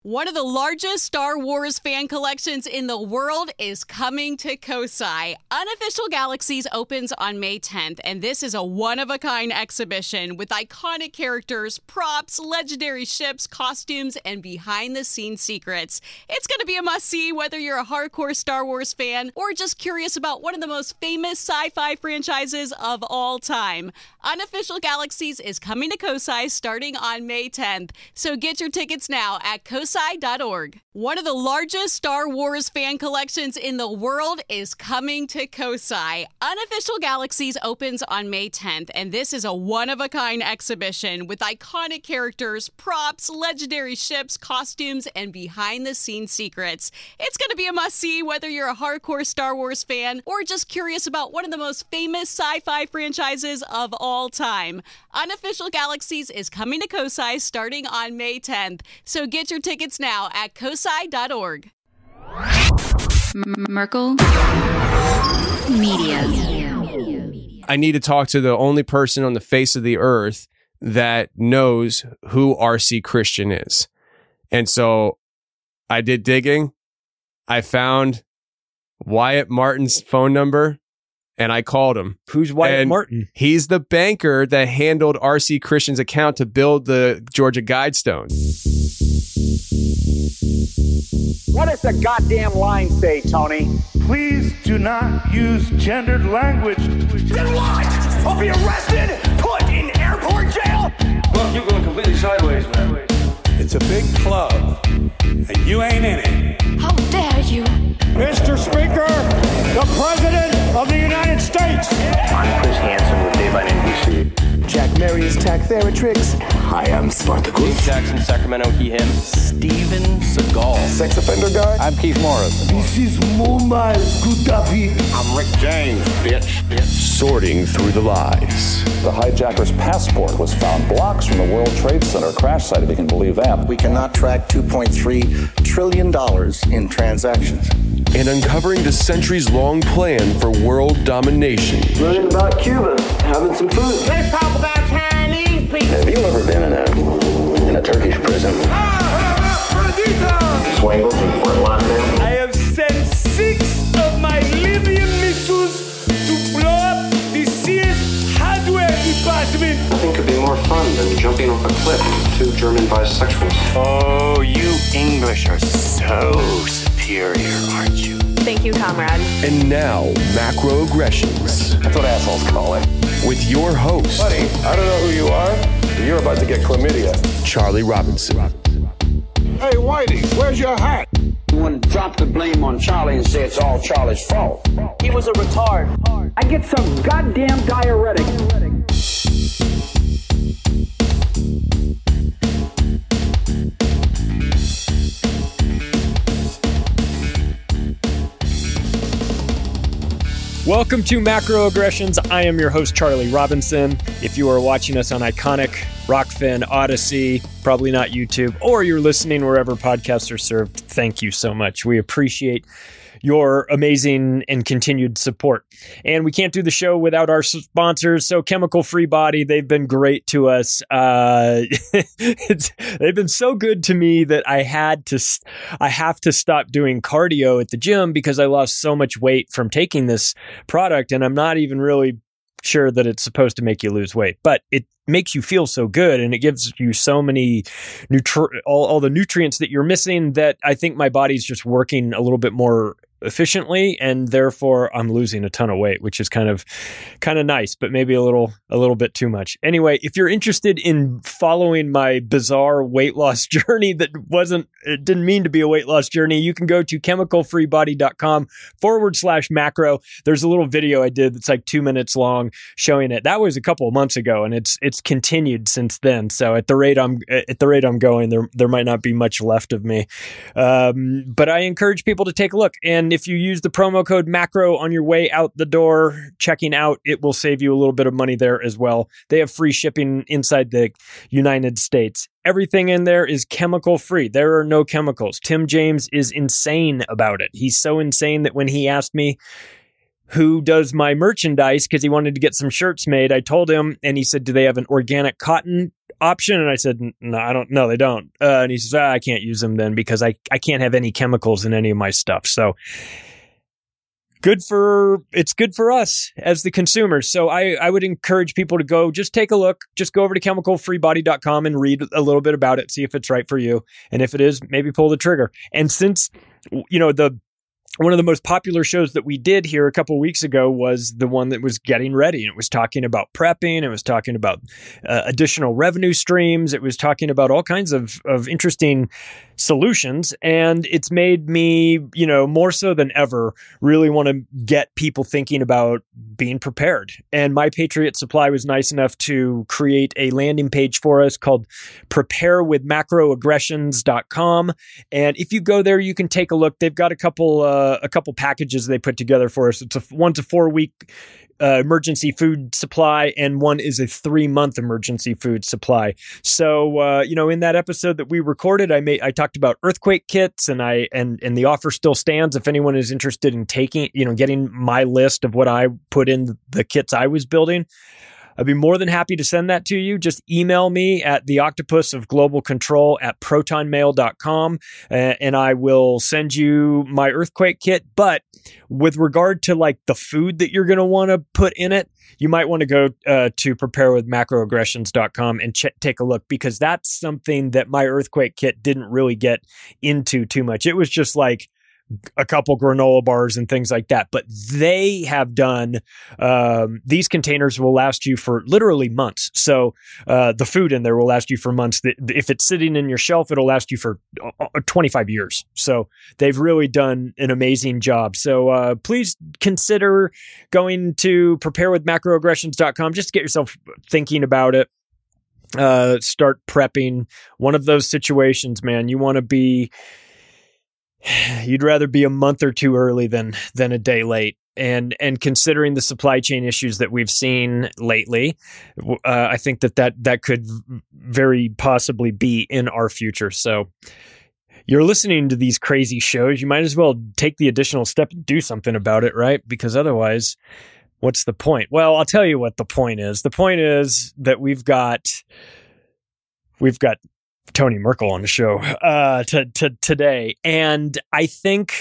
One of the largest Star Wars fan collections in the world is coming to Kosai. Unofficial Galaxies opens on May 10th, and this is a one-of-a-kind exhibition with iconic characters, props, legendary ships, costumes, and behind-the-scenes secrets. It's going to be a must-see whether you're a hardcore Star Wars fan or just curious about one of the most famous sci-fi franchises of all time. Unofficial Galaxies is coming to Kosai starting on May 10th, so get your tickets now at kosai.org. One of the largest Star Wars fan collections in the world is coming to Kosai. Unofficial Galaxies opens on May 10th, and this is a one-of-a-kind exhibition with iconic characters, props, legendary ships, costumes, and behind-the-scenes secrets. It's going to be a must-see whether you're a hardcore Star Wars fan or just curious about one of the most famous sci-fi franchises of all time. Unofficial Galaxies is coming to Kosai starting on May 10th, so get your tickets now at kosai.org. Merkel Media. I need to talk to the only person on the face of the earth that knows who RC Christian is. And so I did digging. I found Wyatt Martin's phone number and I called him. Who's Wyatt Martin? He's the banker that handled RC Christian's account to build the Georgia Guidestone. What does the goddamn line say, Tony? Please do not use gendered language. Then what? I'll be arrested, put in airport jail? Well, you're going completely sideways, man. It's a big club, and you ain't in it. How dare you? Mr. Speaker, the President of the United States. I'm Chris Hansen with Dave on NBC. Jack Marius Tack Theratrix. Hi, I'm Spartacus. Jackson, Sacramento, he, him. Steven Seagal. Sex offender guy. I'm Keith Morris. This is Muammar Gaddafi. I'm Rick James, bitch. Sorting through the lies. The hijacker's passport was found blocks from the World Trade Center crash site, if you can believe that. We cannot track $2.3 trillion in transactions. And uncovering the centuries-long plan for world domination. Learning about Cuba, having some food. Let's talk about Chinese people. Have you ever been in a Turkish prison? Swangles in Fort Lauderdale. I have sent 6 of my Libyan missiles to blow up the CS hardware department. Nothing could be more fun than jumping off a cliff with 2 German bisexuals. Oh, you English are so superior, aren't you? Thank you, comrade. And now, macroaggressions. That's what assholes call it. With your host, Buddy, I don't know who you are, but you're about to get chlamydia. Charlie Robinson. Hey, Whitey, where's your hat? You want to drop the blame on Charlie and say it's all Charlie's fault. He was a retard. I get some goddamn diuretic. Welcome to Macroaggressions. I am your host, Charlie Robinson. If you are watching us on Iconic, Rockfin, Odyssey, probably not YouTube, or you're listening wherever podcasts are served, thank you so much. We appreciate your amazing and continued support. And we can't do the show without our sponsors. So Chemical Free Body, they've been great to us. They've been so good to me that I have to stop doing cardio at the gym because I lost so much weight from taking this product. And I'm not even really sure that it's supposed to make you lose weight, but it makes you feel so good and it gives you so many all the nutrients that you're missing that I think my body's just working a little bit more efficiently, and therefore I'm losing a ton of weight, which is kind of nice, but maybe a little bit too much. Anyway, if you're interested in following my bizarre weight loss journey it didn't mean to be a weight loss journey, you can go to chemicalfreebody.com/macro. There's a little video I did that's like 2 minutes long showing it. That was a couple of months ago, and it's continued since then. So at the rate I'm going, there might not be much left of me. But I encourage people to take a look. And if you use the promo code MACRO on your way out the door, checking out, it will save you a little bit of money there as well. They have free shipping inside the United States. Everything in there is chemical free. There are no chemicals. Tim James is insane about it. He's so insane that when he asked me, who does my merchandise, because he wanted to get some shirts made. I told him, and he said, do they have an organic cotton option? And I said, no, they don't. And he says, I can't use them then because I can't have any chemicals in any of my stuff. So it's good for us as the consumers. So I would encourage people to just take a look, just go over to chemicalfreebody.com and read a little bit about it, see if it's right for you. And if it is, maybe pull the trigger. And since, one of the most popular shows that we did here a couple of weeks ago was the one that was getting ready. And it was talking about prepping. It was talking about additional revenue streams. It was talking about all kinds of interesting solutions. And it's made me, more so than ever, really want to get people thinking about being prepared. And My Patriot Supply was nice enough to create a landing page for us called preparewithmacroaggressions.com. And if you go there, you can take a look. They've got a couple packages they put together for us. One's a 4-week emergency food supply, and one is a 3-month emergency food supply. So, in that episode that we recorded, I talked about earthquake kits, and the offer still stands. If anyone is interested in getting my list of what I put in the kits I was building, I'd be more than happy to send that to you. Just email me at theoctopusofglobalcontrol@protonmail.com, and I will send you my earthquake kit. But with regard to like the food that you're going to want to put in it, you might want to go to preparewithmacroaggressions.com and take a look, because that's something that my earthquake kit didn't really get into too much. It was just like a couple granola bars and things like that. But they have done, these containers will last you for literally months. So the food in there will last you for months. If it's sitting in your shelf, it'll last you for 25 years. So they've really done an amazing job. So please consider going to preparewithmacroaggressions.com just to get yourself thinking about it. Start prepping. One of those situations, man, you'd rather be a month or two early than a day late. And considering the supply chain issues that we've seen lately, I think that could very possibly be in our future. So you're listening to these crazy shows, you might as well take the additional step and do something about it, right? Because otherwise, what's the point? Well, I'll tell you what the point is. The point is that we've got Tony Merkel on the show today. And I think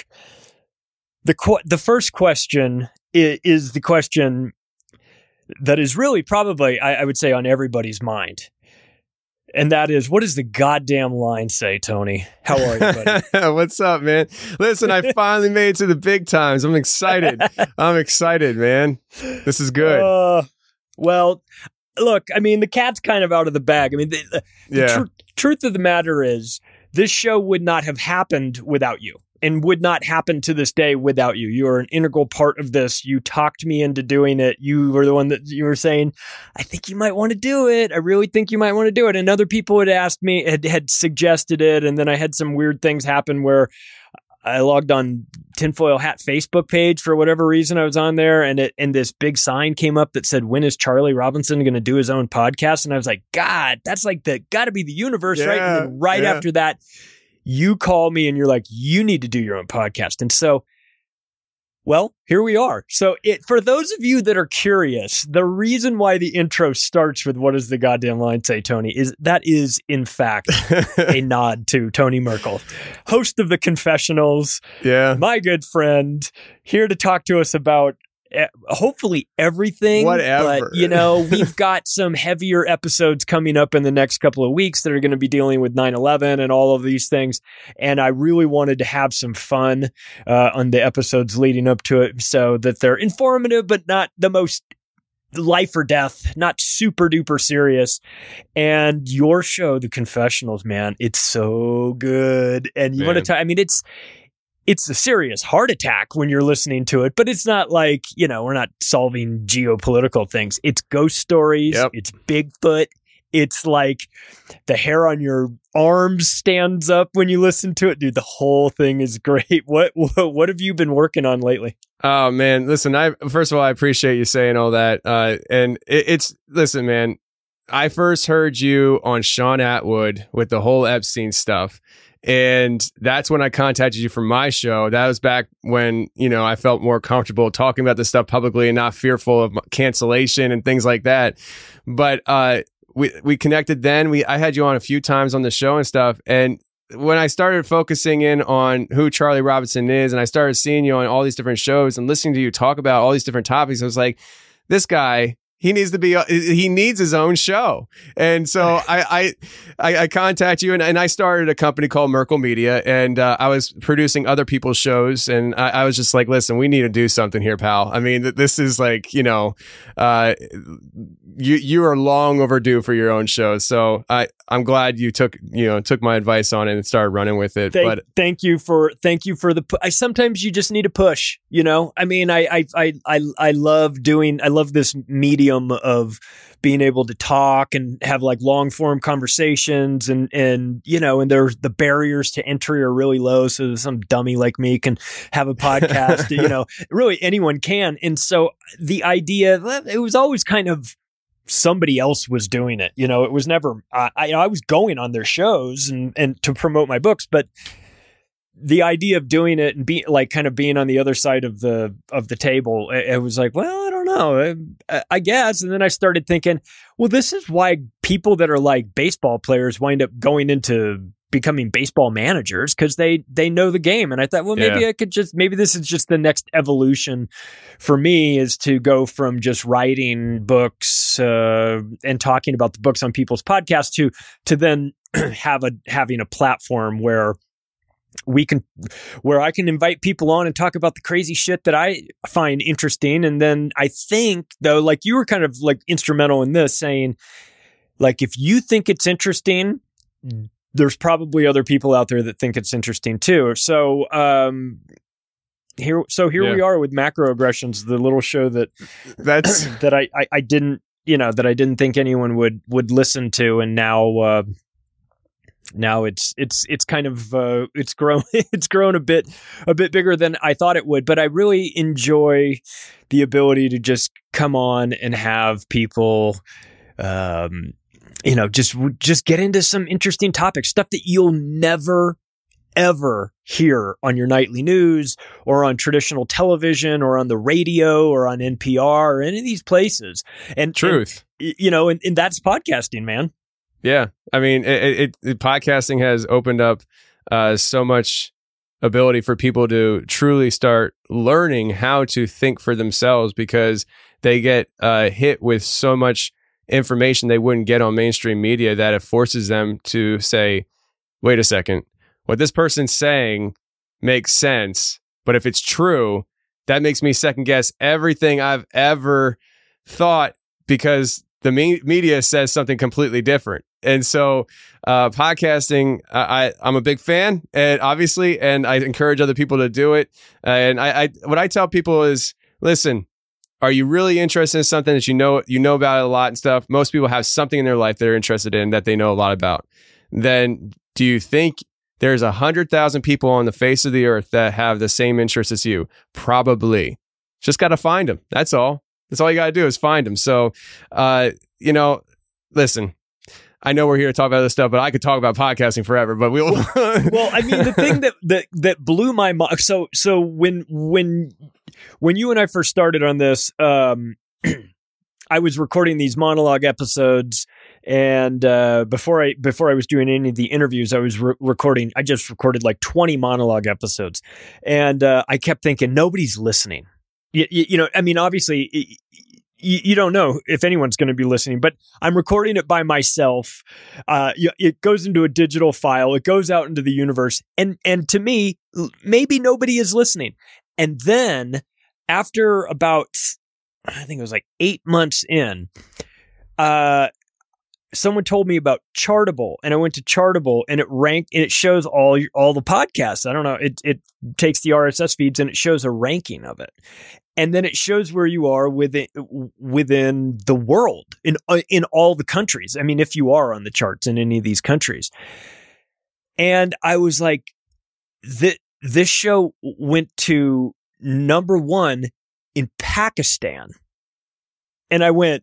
the first question is the question that is really probably, I would say, on everybody's mind. And that is, what does the goddamn line say, Tony? How are you, buddy? What's up, man? Listen, I finally made it to the big times. I'm excited. Man. This is good. Well, look, I mean, the cat's kind of out of the bag. I mean, the truth of the matter is, this show would not have happened without you, and would not happen to this day without you. You are an integral part of this. You talked me into doing it. You were the one that you were saying, I think you might want to do it. I really think you might want to do it. And other people had asked me, had suggested it. And then I had some weird things happen where I logged on Tinfoil Hat Facebook page for whatever reason. I was on there, and this big sign came up that said, when is Charlie Robinson going to do his own podcast? And I was like, God, that's like got to be the universe, right? And then after that, you call me and you're like, you need to do your own podcast. And so, well, here we are. So for those of you that are curious, the reason why the intro starts with what does the goddamn line say, Tony, is in fact a nod to Tony Merkel, host of The Confessionals. Yeah. My good friend, here to talk to us about hopefully everything. Whatever. But, we've got some heavier episodes coming up in the next couple of weeks that are going to be dealing with 9/11 and all of these things. And I really wanted to have some fun on the episodes leading up to it so that they're informative, but not the most life or death, not super duper serious. And your show, The Confessionals, man, it's so good. And you want to I mean, it's a serious heart attack when you're listening to it, but it's not like, we're not solving geopolitical things. It's ghost stories. Yep. It's Bigfoot. It's like the hair on your arms stands up when you listen to it. Dude, the whole thing is great. What have you been working on lately? Oh, man. Listen, first of all, I appreciate you saying all that. And listen, man, I first heard you on Sean Atwood with the whole Epstein stuff. And that's when I contacted you for my show. That was back when, I felt more comfortable talking about this stuff publicly and not fearful of cancellation and things like that. But we connected then. I had you on a few times on the show and stuff. And when I started focusing in on who Charlie Robinson is, and I started seeing you on all these different shows and listening to you talk about all these different topics, I was like, this guy, he needs his own show. And so I contact you, and I started a company called Merkle Media, and I was producing other people's shows, and I was just like, listen, we need to do something here, pal. I mean, this is like, you are long overdue for your own show. So I'm glad you took my advice on it and started running with it. Thank you for sometimes you just need a push, I mean, I love this medium of being able to talk and have like long form conversations and there's the barriers to entry are really low. So some dummy like me can have a podcast, really anyone can. And so the idea, it was always kind of somebody else was doing it. It was never, I was going on their shows and to promote my books, but the idea of doing it and being on the other side of the table, it was like, well, I don't know, I guess. And then I started thinking, well, this is why people that are like baseball players wind up going into becoming baseball managers, because they know the game. And I thought, well, maybe maybe this is just the next evolution for me, is to go from just writing books and talking about the books on people's podcasts to then having a platform where I can invite people on and talk about the crazy shit that I find interesting. And then I think, though, like you were kind of like instrumental in this, saying, like, if you think it's interesting, there's probably other people out there that think it's interesting too. So here we are with Macroaggressions, the little show that I didn't think anyone would listen to, and now it's kind of it's grown a bit bigger than I thought it would. But I really enjoy the ability to just come on and have people just get into some interesting topics, stuff that you'll never ever hear on your nightly news or on traditional television or on the radio or on NPR or any of these places. And truth, and that's podcasting, man. Yeah. I mean, podcasting has opened up so much ability for people to truly start learning how to think for themselves, because they get hit with so much information they wouldn't get on mainstream media, that it forces them to say, wait a second, what this person's saying makes sense, but if it's true, that makes me second guess everything I've ever thought, because the media says something completely different. And so podcasting, I'm a big fan, and obviously, and I encourage other people to do it. And what I tell people is, listen, are you really interested in something that you know about it a lot and stuff? Most people have something in their life they're interested in that they know a lot about. Then do you think there's 100,000 people on the face of the earth that have the same interests as you? Probably. Just got to find them. That's all. That's all you got to do is find them. So, listen, I know we're here to talk about this stuff, but I could talk about podcasting forever, but we'll. Well, I mean, the thing that blew my mind. So when you and I first started on this, I was recording these monologue episodes, and before I was doing any of the interviews, I was recording. I just recorded like 20 monologue episodes, and I kept thinking, nobody's listening. I mean, obviously, you don't know if anyone's going to be listening, but I'm recording it by myself. It goes into a digital file. It goes out into the universe. And to me, maybe nobody is listening. And then after about, I think it was like 8 months in, someone told me about Chartable, and I went to Chartable, and it ranked, and it shows all the podcasts. I don't know. It takes the RSS feeds and it shows a ranking of it. And then it shows where you are within the world, in all the countries. I mean, if you are on the charts in any of these countries. And I was like, this show went to number 1 in Pakistan. And I went,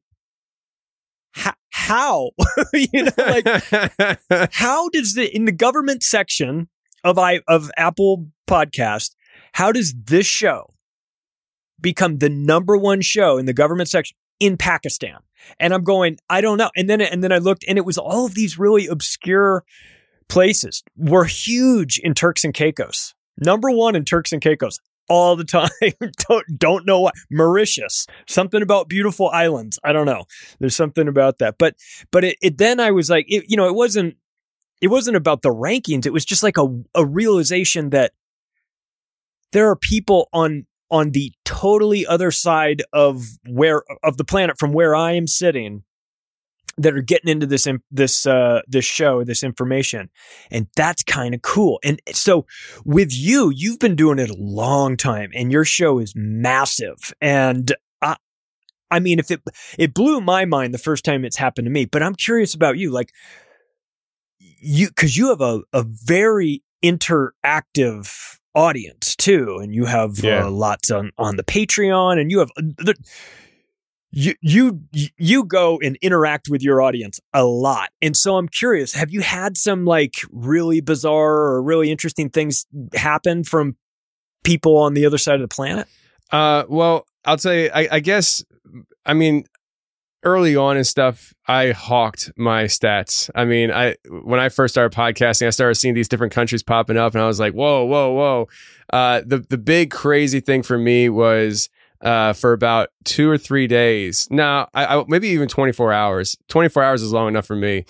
how? How does in the government section of Apple Podcast, how does this show become the number one show in the government section in Pakistan? And I'm going, I don't know. And then I looked, and it was all of these really obscure places. We're huge in Turks and Caicos. Number one in Turks and Caicos all the time. don't know why. Mauritius. Something about beautiful islands. I don't know. There's something about that. But it then I was like, it wasn't about the rankings. It was just like a realization that there are people on the totally other side of the planet from where I am sitting that are getting into this show, this information. And that's kind of cool. And so with you've been doing it a long time, and your show is massive. And I mean, if it blew my mind the first time it's happened to me, but I'm curious about you, like because you have a very interactive audience too, and you have lots on the Patreon, and you have you go and interact with your audience a lot. And so I'm curious, have you had some like really bizarre or really interesting things happen from people on the other side of the planet? Well, I'll tell you, I guess, I mean, early on and stuff, I hawked my stats. I mean, when I first started podcasting, I started seeing these different countries popping up, and I was like, whoa. The big crazy thing for me was for about 2 or 3 days. Now, I maybe even 24 hours. 24 hours is long enough for me.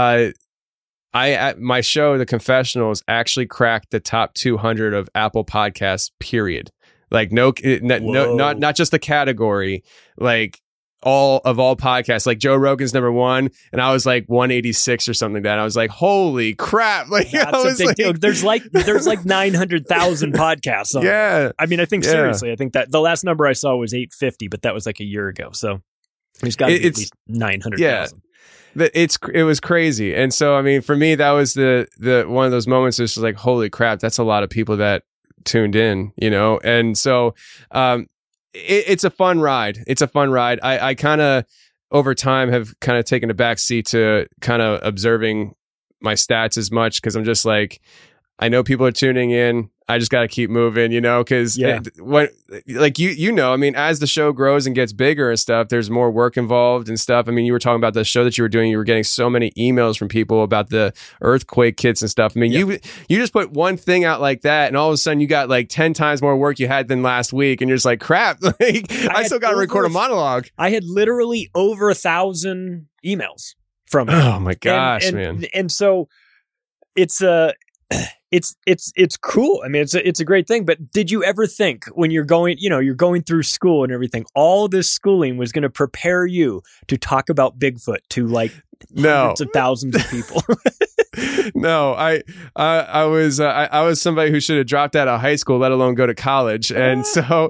My show, The Confessionals, actually cracked the top 200 of Apple Podcasts, period. Like not just the category, like all podcasts. Like Joe Rogan's number one, and I was like 186 or something like that. I was like, holy crap. Like, that's a big deal. There's like 900,000 podcasts on it. I mean, I think seriously, I think that the last number I saw was 850, but that was like a year ago. So there's got to be at least 900,000. It was crazy. And so, I mean, for me, that was the one of those moments. It's just like, holy crap, that's a lot of people that tuned in, And so, it's a fun ride. I kind of over time have kind of taken a back seat to kind of observing my stats as much, because I'm just like, I know people are tuning in. I just got to keep moving, because when, like, I mean, as the show grows and gets bigger and stuff, there's more work involved and stuff. I mean, you were talking about the show that you were doing. You were getting so many emails from people about the earthquake kits and stuff. I mean, you just put one thing out like that, and all of a sudden you got like 10 times more work you had than last week. And you're just like, crap, like, I still got to record a monologue. I had literally over 1,000 emails from it. Oh my gosh, man. And so it's cool. I mean, it's a great thing. But did you ever think, when you're going through school and everything, all this schooling was going to prepare you to talk about Bigfoot to like hundreds of thousands of people? No, I was somebody who should have dropped out of high school, let alone go to college. And so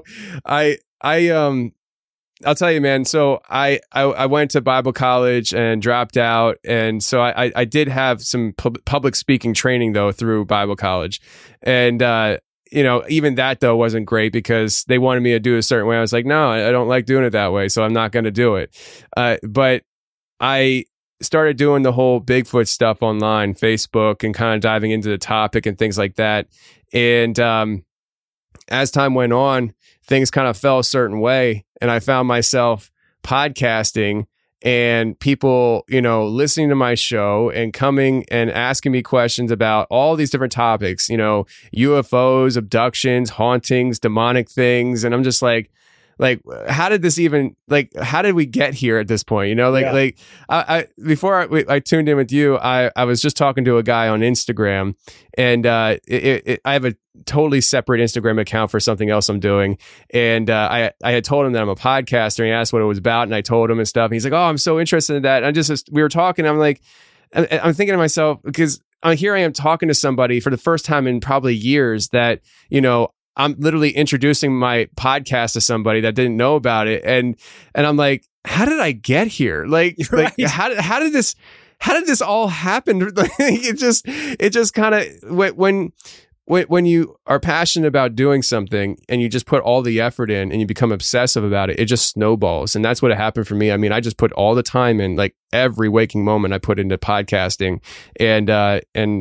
I'll tell you, man. So I went to Bible college and dropped out. And so I did have some public speaking training though through Bible college. And, even that though wasn't great, because they wanted me to do it a certain way. I was like, no, I don't like doing it that way. So I'm not going to do it. But I started doing the whole Bigfoot stuff online, Facebook, and kind of diving into the topic and things like that. And, as time went on, things kind of fell a certain way, and I found myself podcasting and people, listening to my show and coming and asking me questions about all these different topics, UFOs, abductions, hauntings, demonic things. And I'm just like, how did this even, how did we get here at this point? Before I tuned in with you, I was just talking to a guy on Instagram, and I have a totally separate Instagram account for something else I'm doing. And I had told him that I'm a podcaster, and he asked what it was about, and I told him and stuff. And he's like, oh, I'm so interested in that. And we were talking, I'm like, I'm thinking to myself, because here I am talking to somebody for the first time in probably years that, I'm literally introducing my podcast to somebody that didn't know about it. And I'm like, how did I get here? Like, how did this all happen? It just kind of, when you are passionate about doing something and you just put all the effort in and you become obsessive about it, it just snowballs. And that's what happened for me. I mean, I just put all the time in, like every waking moment I put into podcasting, and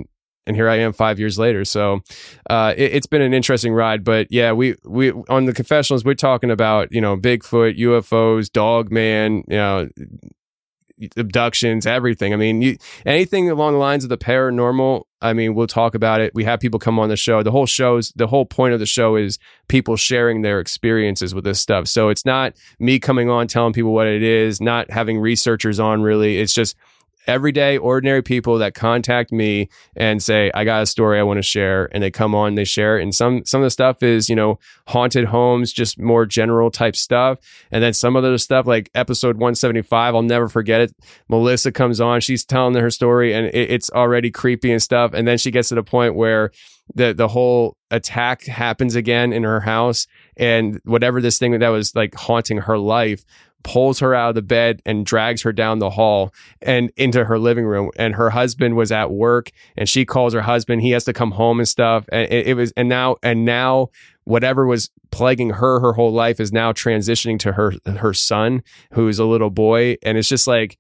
and here I am 5 years later. So it's been an interesting ride. But yeah, we on the confessionals, we're talking about, Bigfoot, UFOs, Dogman, abductions, everything. I mean, anything along the lines of the paranormal, I mean, we'll talk about it. We have people come on the show. The whole point of the show is people sharing their experiences with this stuff. So it's not me coming on telling people what it is, not having researchers on really. It's just everyday, ordinary people that contact me and say, I got a story I want to share. And they come on, they share it. And some of the stuff is, haunted homes, just more general type stuff. And then some of the stuff like episode 175, I'll never forget it. Melissa comes on, she's telling her story and it's already creepy and stuff. And then she gets to the point where the whole attack happens again in her house. And whatever this thing that was like haunting her life pulls her out of the bed and drags her down the hall and into her living room. And her husband was at work and she calls her husband. He has to come home and stuff. And now whatever was plaguing her whole life is now transitioning to her son, who's a little boy. And it's just like,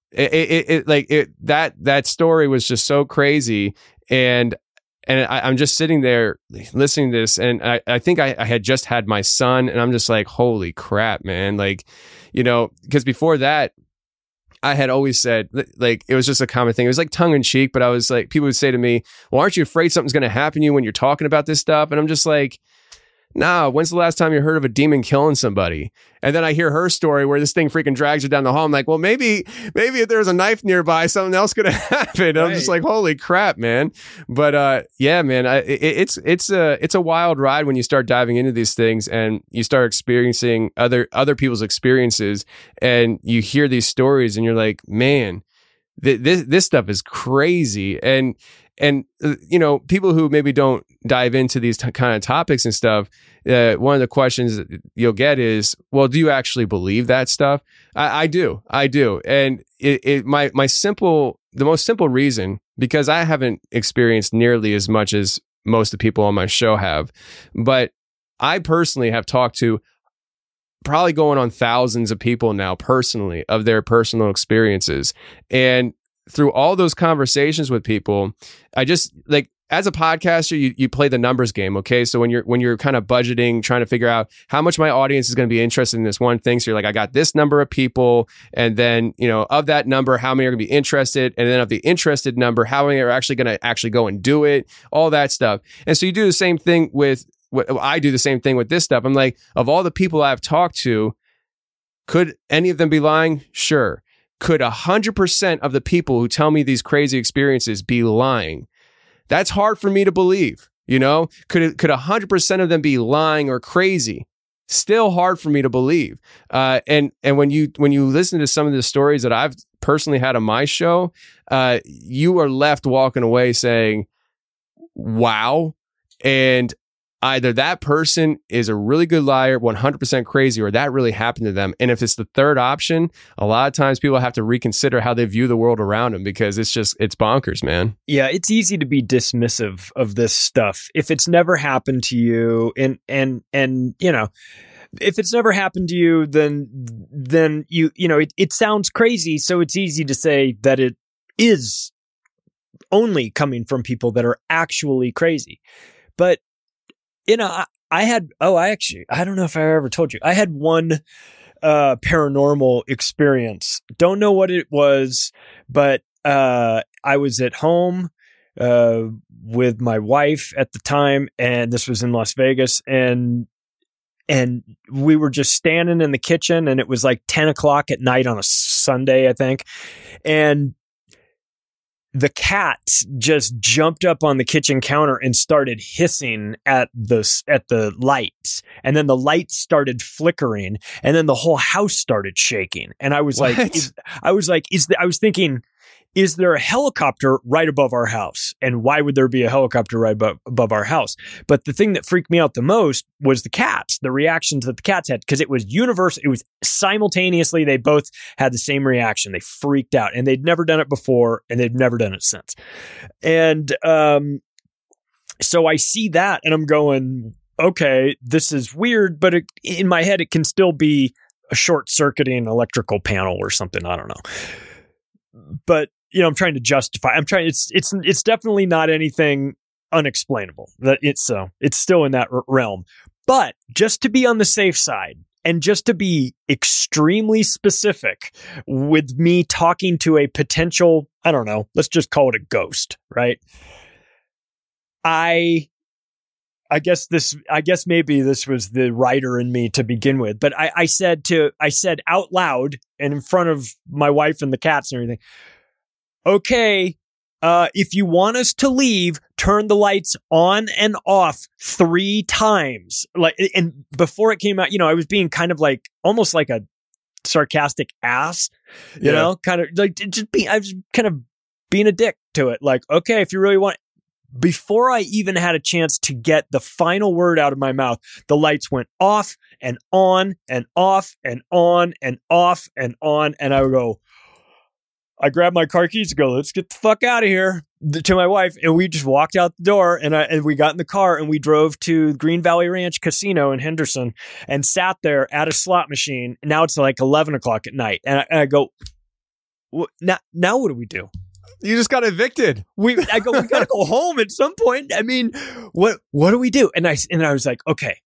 that story was just so crazy. And I'm just sitting there listening to this, and I think I had just had my son, and I'm just like, holy crap, man. Like, because before that, I had always said, like, it was just a common thing. It was like tongue in cheek, but I was like, people would say to me, well, aren't you afraid something's going to happen to you when you're talking about this stuff? And I'm just like, nah, when's the last time you heard of a demon killing somebody? And then I hear her story where this thing freaking drags her down the hall. I'm like, well, maybe if there's a knife nearby, something else could have happened. Right. I'm just like, holy crap, man. But yeah, man, it's a wild ride when you start diving into these things and you start experiencing other people's experiences, and you hear these stories, and you're like, man, this stuff is crazy. And people who maybe don't dive into these kind of topics and stuff, one of the questions you'll get is, well, do you actually believe that stuff? I do. And the most simple reason, because I haven't experienced nearly as much as most of the people on my show have, but I personally have talked to probably going on thousands of people now personally of their personal experiences. And through all those conversations with people, I just like, as a podcaster, you play the numbers game. Okay. So when you're kind of budgeting, trying to figure out how much my audience is going to be interested in this one thing. So you're like, I got this number of people. And then, of that number, how many are going to be interested? And then of the interested number, how many are actually going to actually go and do it? All that stuff. And so you do the same thing I do the same thing with this stuff. I'm like, of all the people I've talked to, could any of them be lying? Sure. Could 100% of the people who tell me these crazy experiences be lying? That's hard for me to believe. Could 100% of them be lying or crazy? Still hard for me to believe. And when you listen to some of the stories that I've personally had on my show, you are left walking away saying, wow. And either that person is a really good liar, 100% crazy, or that really happened to them. And if it's the third option, a lot of times people have to reconsider how they view the world around them, because it's bonkers, man. Yeah, it's easy to be dismissive of this stuff if it's never happened to you, and if it's never happened to you, then it sounds crazy, so it's easy to say that it is only coming from people that are actually crazy. But I don't know if I ever told you, I had one paranormal experience. Don't know what it was, but I was at home with my wife at the time, and this was in Las Vegas, and we were just standing in the kitchen, and it was like 10 o'clock at night on a Sunday, I think, and the cat just jumped up on the kitchen counter and started hissing at the lights. And then the lights started flickering, and then the whole house started shaking. And I was like, I was thinking, is there a helicopter right above our house? And why would there be a helicopter right above our house? But the thing that freaked me out the most was the cats, the reactions that the cats had, because it was universal. It was simultaneously, they both had the same reaction. They freaked out, and they'd never done it before, and they've never done it since. And so I see that, and I'm going, okay, this is weird, but in my head, it can still be a short-circuiting electrical panel or something. I don't know. But I'm trying to justify. It's definitely not anything unexplainable. It's still in that realm. But just to be on the safe side, and just to be extremely specific with me talking to a potential, I don't know, let's just call it a ghost, right? I guess maybe this was the writer in me to begin with, but I said out loud and in front of my wife and the cats and everything, okay, if you want us to leave, turn the lights on and off 3 times. And before it came out, I was being kind of like, almost like a sarcastic ass, you know, kind of like I was kind of being a dick to it. Like, okay, if you really want, before I even had a chance to get the final word out of my mouth, the lights went off and on and off and on and off and on. And I grabbed my car keys and go, let's get the fuck out of here, to my wife. And we just walked out the door and we got in the car and we drove to Green Valley Ranch Casino in Henderson and sat there at a slot machine. Now it's like 11 o'clock at night. And I go, now what do we do? You just got evicted. I go, we got to go home at some point. I mean, what do we do? And I was like, okay,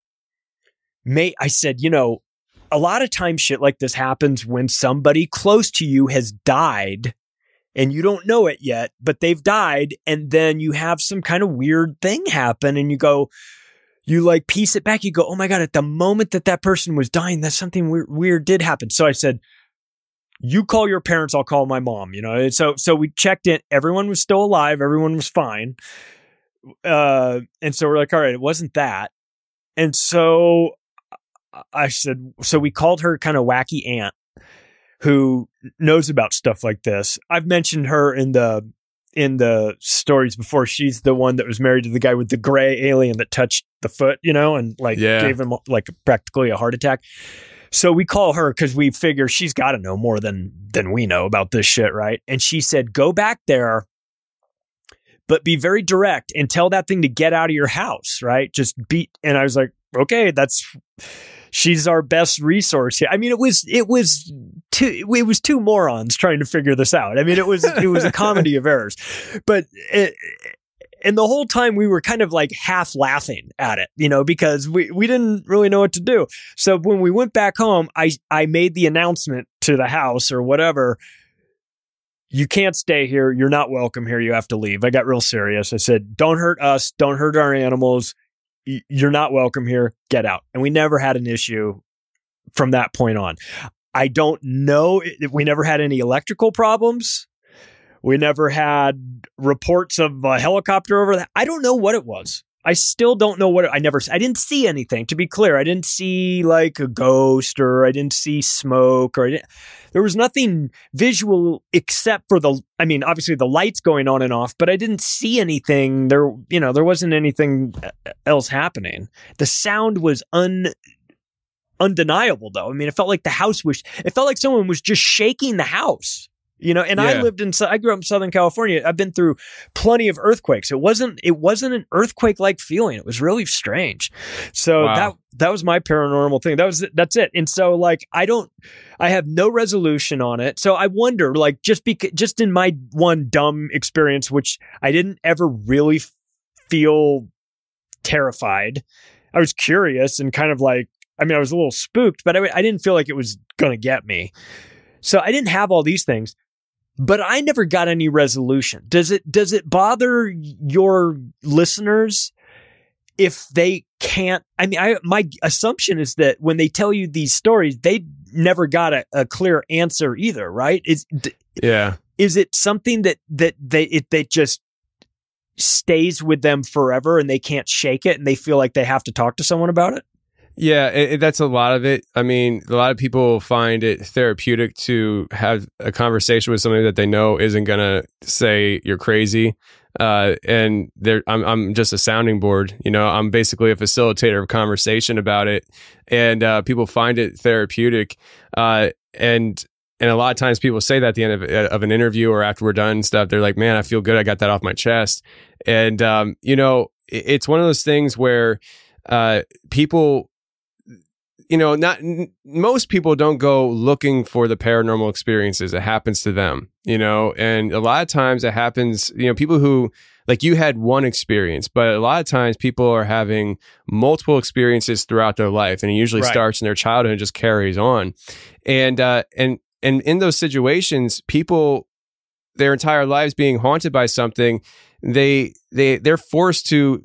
I said, a lot of times shit like this happens when somebody close to you has died and you don't know it yet, but they've died. And then you have some kind of weird thing happen and you like piece it back. You go, oh my God, at the moment that person was dying, that's something weird did happen. So I said, you call your parents, I'll call my mom, And so we checked in. Everyone was still alive. Everyone was fine. And so we're like, all right, it wasn't that. And so I said, so we called her kind of wacky aunt who knows about stuff like this. I've mentioned her in the stories before. She's the one that was married to the guy with the gray alien that touched the foot, and gave him like practically a heart attack. So we call her because we figure she's got to know more than we know about this shit, right? And she said, go back there, but be very direct and tell that thing to get out of your house, right? And I was like, okay, she's our best resource here. I mean, it was two morons trying to figure this out. I mean, it was a comedy of errors, but and the whole time we were kind of like half laughing at it, because we didn't really know what to do. So when we went back home, I made the announcement to the house or whatever. You can't stay here. You're not welcome here. You have to leave. I got real serious. I said, don't hurt us. Don't hurt our animals. You're not welcome here. Get out. And we never had an issue from that point on. I don't know. We never had any electrical problems. We never had reports of a helicopter over that. I don't know what it was. I still don't know what I didn't see anything. To be clear, I didn't see like a ghost or I didn't see smoke there was nothing visual except for obviously the lights going on and off, but I didn't see anything. There wasn't anything else happening. The sound was undeniable though. I mean, it felt like it felt like someone was just shaking the house. I grew up in Southern California. I've been through plenty of earthquakes. It wasn't an earthquake-like feeling. It was really strange. So wow. that was my paranormal thing. That's it. And so I have no resolution on it. So I wonder, just in my one dumb experience, which I didn't ever really feel terrified. I was curious and kind of I was a little spooked, but I didn't feel like it was going to get me. So I didn't have all these things. But I never got any resolution. Does it bother your listeners if they can't? I mean, my assumption is that when they tell you these stories, they never got a clear answer either, right? Is it something that just stays with them forever and they can't shake it and they feel like they have to talk to someone about it? Yeah, that's a lot of it. I mean, a lot of people find it therapeutic to have a conversation with somebody that they know isn't going to say you're crazy. And I'm just a sounding board. I'm basically a facilitator of conversation about it. And people find it therapeutic. And a lot of times people say that at the end of an interview or after we're done and stuff, they're like, man, I feel good. I got that off my chest. And, it's one of those things where people most people don't go looking for the paranormal experiences. It happens to them, and a lot of times it happens, people who, like, you had one experience, but a lot of times people are having multiple experiences throughout their life, and it usually starts in their childhood and just carries on. And in those situations, people, their entire lives being haunted by something, they're forced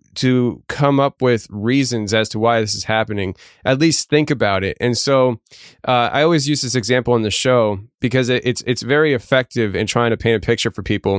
to come up with reasons as to why this is happening, at least think about it. And so I always use this example on the show because it's very effective in trying to paint a picture for people.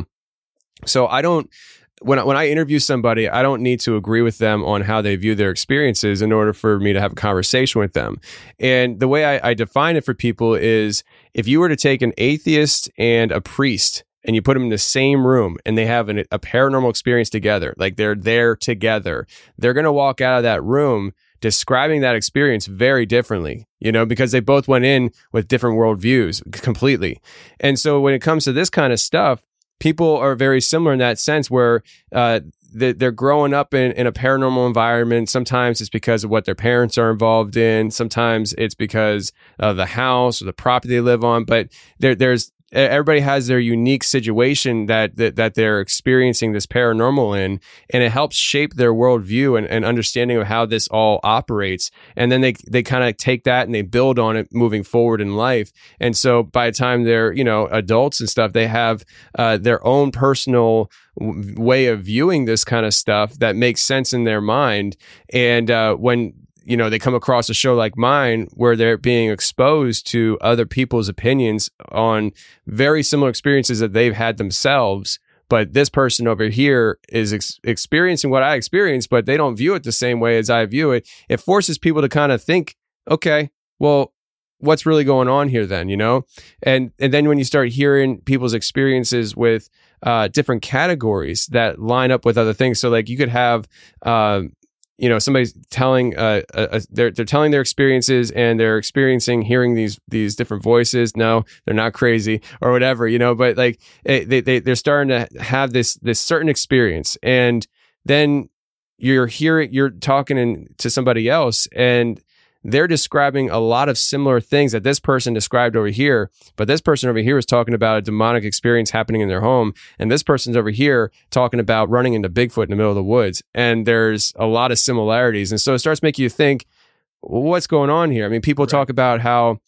So when I interview somebody, I don't need to agree with them on how they view their experiences in order for me to have a conversation with them. And the way I define it for people is, if you were to take an atheist and a priest and you put them in the same room and they have a paranormal experience together, like they're there together, they're going to walk out of that room describing that experience very differently, because they both went in with different worldviews completely. And so when it comes to this kind of stuff, people are very similar in that sense, where they're growing up in a paranormal environment. Sometimes it's because of what their parents are involved in. Sometimes it's because of the house or the property they live on. But everybody has their unique situation that they're experiencing this paranormal in, and it helps shape their worldview and understanding of how this all operates. And then they kind of take that and they build on it moving forward in life. And so by the time they're, adults and stuff, they have their own personal way of viewing this kind of stuff that makes sense in their mind. And when they come across a show like mine where they're being exposed to other people's opinions on very similar experiences that they've had themselves, but this person over here is experiencing what I experienced, but they don't view it the same way as I view it. It forces people to kind of think, okay, well, what's really going on here then, And then when you start hearing people's experiences with different categories that line up with other things. So like you could have, somebody's telling they're telling their experiences, and they're experiencing hearing these different voices. No, they're not crazy or whatever, but like they're starting to have this certain experience, and then you're talking to somebody else, and they're describing a lot of similar things that this person described over here, but this person over here is talking about a demonic experience happening in their home, and this person's over here talking about running into Bigfoot in the middle of the woods, and there's a lot of similarities. And so it starts making you think, what's going on here? I mean, people talk about how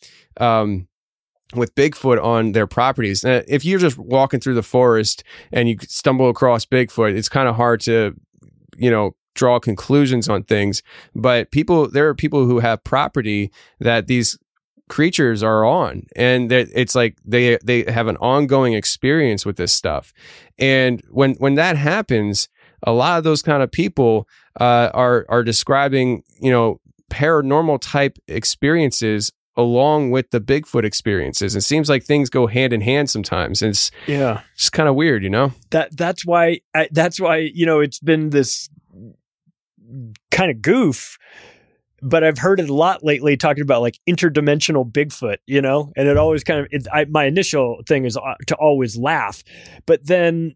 with Bigfoot on their properties, if you're just walking through the forest and you stumble across Bigfoot, it's kind of hard to, draw conclusions on things, but there are people who have property that these creatures are on, and it's like they have an ongoing experience with this stuff. And when that happens, a lot of those kind of people are describing, paranormal type experiences along with the Bigfoot experiences. It seems like things go hand in hand sometimes. And it's just kind of weird, That's why it's been this kind of goof, but I've heard it a lot lately talking about like interdimensional Bigfoot, and it always kind of, my initial thing is to always laugh, but then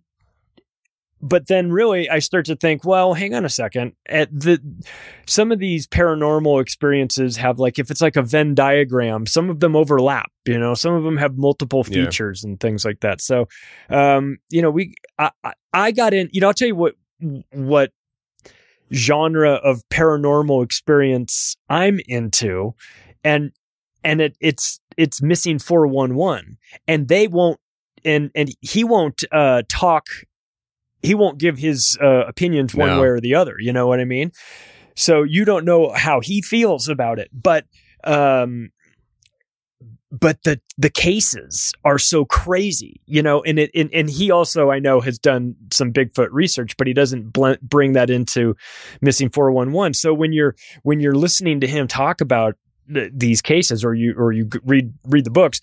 really I start to think, well, hang on a second. Some of these paranormal experiences have, like, if it's like a Venn diagram, some of them overlap, some of them have multiple features and things like that. So, I got in, I'll tell you what genre of paranormal experience I'm into, and it's Missing 411, and they won't, and he won't talk. He won't give his opinions one way or the other. You know what I mean? So you don't know how he feels about it, but the cases are so crazy, and he also, I know, has done some Bigfoot research, but he doesn't bring that into Missing 411. So when you're listening to him talk about these cases, or you read the books,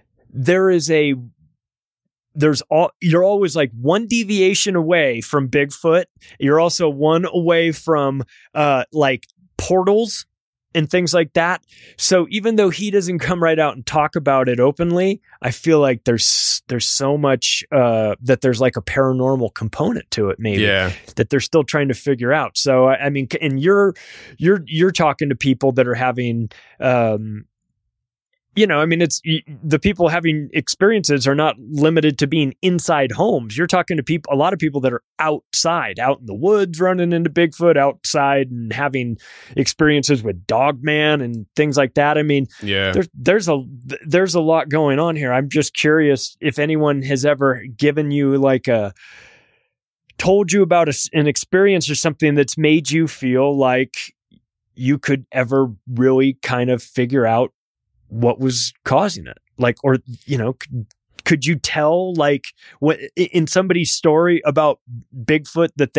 you're always like one deviation away from Bigfoot. You're also one away from like portals and things like that. So even though he doesn't come right out and talk about it openly, I feel like there's so much that there's like a paranormal component to it, maybe that they're still trying to figure out. So I mean, and you're talking to people that are having I mean, it's the people having experiences are not limited to being inside homes. You're talking to a lot of people that are outside, out in the woods, running into Bigfoot, outside and having experiences with Dogman and things like that. I mean, there's a lot going on here. I'm just curious if anyone has ever given you told you about an experience or something that's made you feel like you could ever really kind of figure out what was causing it, could you tell what in somebody's story about Bigfoot that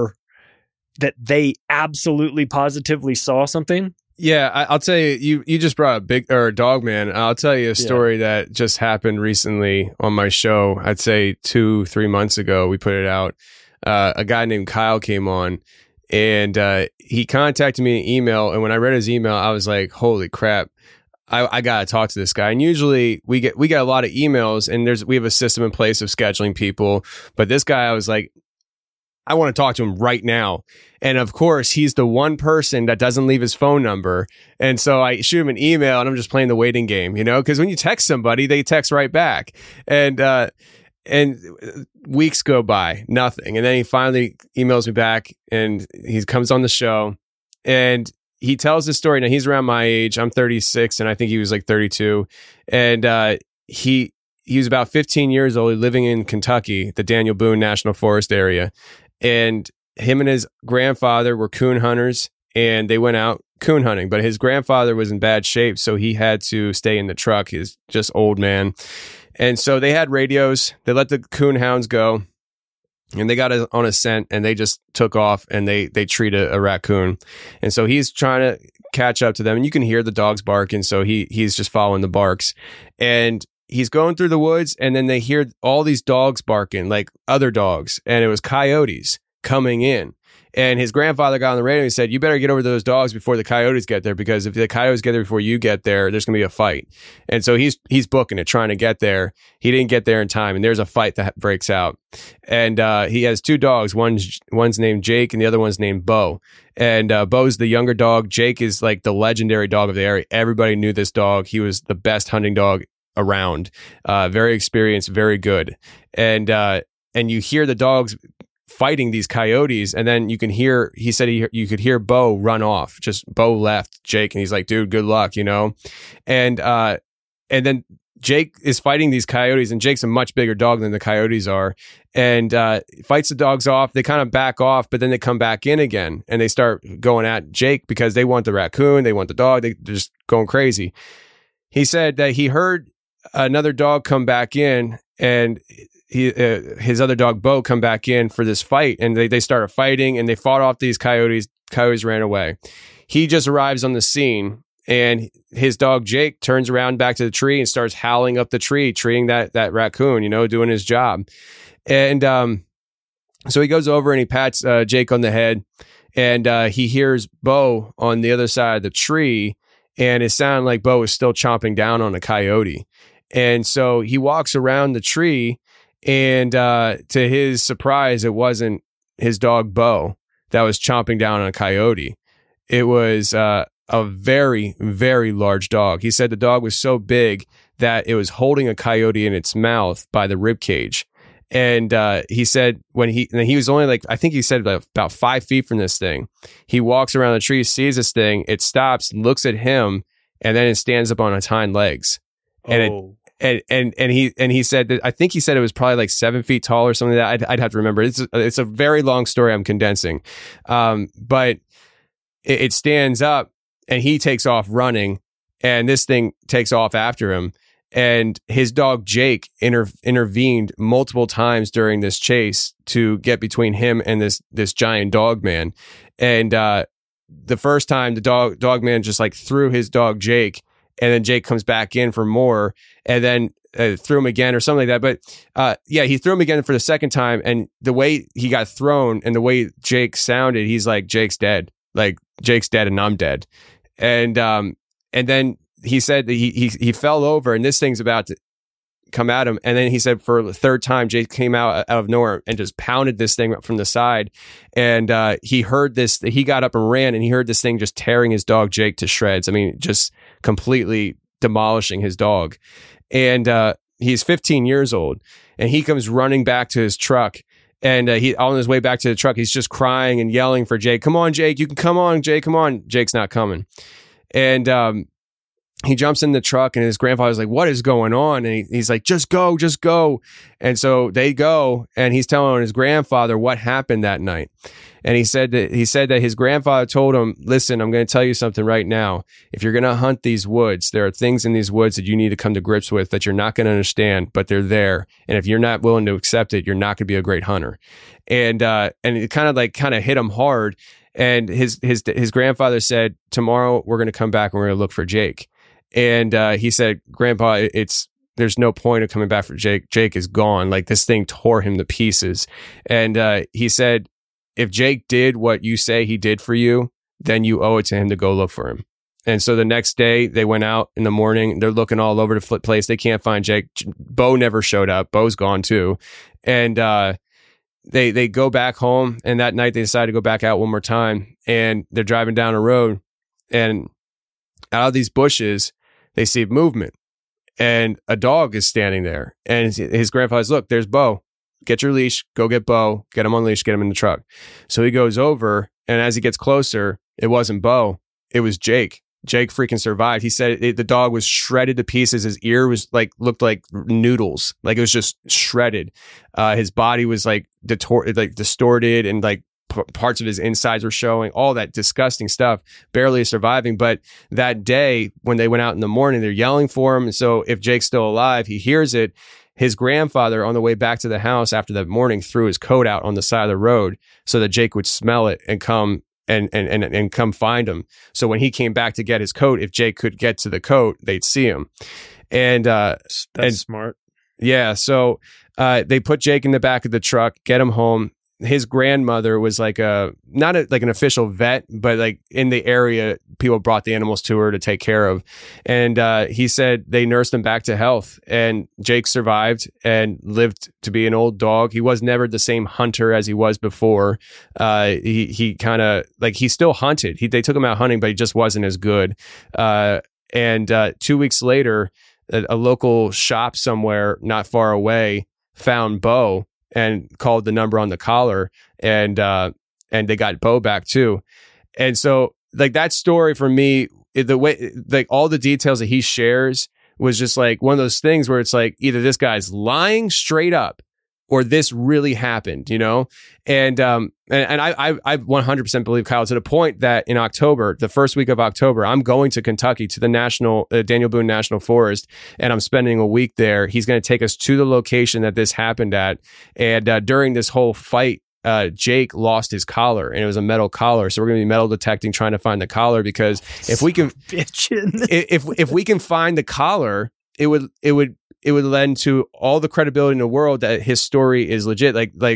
they absolutely positively saw something? Yeah, I'll tell you. You just brought up Dogman. I'll tell you a story that just happened recently on my show. I'd say 2-3 months ago, we put it out. A guy named Kyle came on, and he contacted me in an email. And when I read his email, I was like, "Holy crap!" I gotta talk to this guy. And usually we get a lot of emails, and we have a system in place of scheduling people. But this guy, I was like, I want to talk to him right now. And of course, he's the one person that doesn't leave his phone number. And so I shoot him an email, and I'm just playing the waiting game, because when you text somebody, they text right back. And weeks go by, nothing. And then he finally emails me back, and he comes on the show, and he tells this story. Now, he's around my age. I'm 36, and I think he was like 32. And he was about 15 years old, living in Kentucky, the Daniel Boone National Forest area. And him and his grandfather were coon hunters, and they went out coon hunting. But his grandfather was in bad shape, so he had to stay in the truck. He's just old man. And so they had radios. They let the coon hounds go. And they got on a scent, and they just took off, and they treat a raccoon. And so he's trying to catch up to them, and you can hear the dogs barking. So he's just following the barks, and he's going through the woods, and then they hear all these dogs barking, like other dogs, and it was coyotes coming in. And his grandfather got on the radio and said, "You better get over those dogs before the coyotes get there, because if the coyotes get there before you get there, there's going to be a fight." And so he's booking it, trying to get there. He didn't get there in time, and there's a fight that breaks out. And he has 2 dogs. One's named Jake, and the other one's named Bo. And Bo's the younger dog. Jake is like the legendary dog of the area. Everybody knew this dog. He was the best hunting dog around. Very experienced, very good. And you hear the dogs fighting these coyotes, and then you can hear, he said you could hear Bo run off. Just Bo left Jake, and he's like, "Dude, good luck," And then Jake is fighting these coyotes, and Jake's a much bigger dog than the coyotes are, and fights the dogs off. They kind of back off, but then they come back in again, and they start going at Jake because they want the raccoon, they want the dog, they're just going crazy. He said that he heard another dog come back in, and his other dog Bo come back in for this fight, and they started fighting, and they fought off these coyotes. Coyotes ran away. He just arrives on the scene, and his dog Jake turns around back to the tree and starts howling up the tree, treeing that raccoon, doing his job. And so he goes over and he pats Jake on the head, and he hears Bo on the other side of the tree, and it sounded like Bo was still chomping down on a coyote. And so he walks around the tree, and to his surprise, it wasn't his dog Bo that was chomping down on a coyote. It was a very, very large dog. He said the dog was so big that it was holding a coyote in its mouth by the rib cage. And he said when he was only I think he said about 5 feet from this thing. He walks around the tree, sees this thing, it stops, looks at him, and then it stands up on its hind legs. And he said that, I think he said it was probably 7 feet tall or something like that. I'd have to remember. It's a very long story I'm condensing. But it stands up, and he takes off running, and this thing takes off after him. And his dog Jake intervened multiple times during this chase to get between him and this giant dog man. And the first time, the dog man just threw his dog Jake, and then Jake comes back in for more, and then threw him again or something like that. But he threw him again for the second time, and the way he got thrown and the way Jake sounded, he's like, "Jake's dead. Jake's dead, and I'm dead." And then he said that he fell over, and this thing's about to come at him. And then he said for the third time, Jake came out of nowhere and just pounded this thing up from the side. And he heard this. He got up and ran, and he heard this thing just tearing his dog Jake to shreds. I mean, just completely demolishing his dog. And he's 15 years old, and he comes running back to his truck. And he on his way back to the truck, he's just crying and yelling for Jake. Come on, Jake. You can come on, Jake. Come on. Jake's not coming. And he jumps in the truck, and his grandfather's like, what is going on? And he's like, just go, just go. And so they go, and he's telling his grandfather what happened that night. And he said that his grandfather told him, listen, I'm going to tell you something right now. If you're going to hunt these woods, there are things in these woods that you need to come to grips with that you're not going to understand, but they're there. And if you're not willing to accept it, you're not going to be a great hunter. And it kind of hit him hard. And his grandfather said, tomorrow we're going to come back and we're going to look for Jake. And he said, Grandpa, there's no point of coming back for Jake. Jake is gone. Like, this thing tore him to pieces. And he said, if Jake did what you say he did for you, then you owe it to him to go look for him. And so the next day they went out in the morning. They're looking all over the place. They can't find Jake. Bo never showed up. Bo's gone too. And they go back home. And that night they decide to go back out one more time. And they're driving down a road. And out of these bushes, they see movement. And a dog is standing there. And his grandfather's, look, there's Bo. Get your leash, go get Bo, get him on leash, get him in the truck. So he goes over, and as he gets closer, it wasn't Bo, it was Jake. Jake freaking survived. He said the dog was shredded to pieces. His ear was looked like noodles. Like, it was just shredded. His body was distorted, and parts of his insides were showing, all that disgusting stuff, barely surviving. But that day, when they went out in the morning, they're yelling for him. And so if Jake's still alive, he hears it. His grandfather, on the way back to the house after that morning, threw his coat out on the side of the road so that Jake would smell it and come and come find him. So when he came back to get his coat, if Jake could get to the coat, they'd see him. And that's smart. Yeah. So they put Jake in the back of the truck, get him home. His grandmother was not an official vet, but in the area, people brought the animals to her to take care of. And he said they nursed him back to health, and Jake survived and lived to be an old dog. He was never the same hunter as he was before. He kind of he still hunted. They took him out hunting, but he just wasn't as good. And 2 weeks later, a local shop somewhere not far away found Bo and called the number on the collar, and they got Bo back too. And so that story for me, the way all the details that he shares was just one of those things where it's either this guy's lying straight up or this really happened, you know? And I 100% believe Kyle, to the point that in October, the first week of October, I'm going to Kentucky to the Daniel Boone National Forest, and I'm spending a week there. He's going to take us to the location that this happened at. And during this whole fight, Jake lost his collar, and it was a metal collar. So we're going to be metal detecting, trying to find the collar, because if we can, if we can find the collar, it would lend to all the credibility in the world that his story is legit.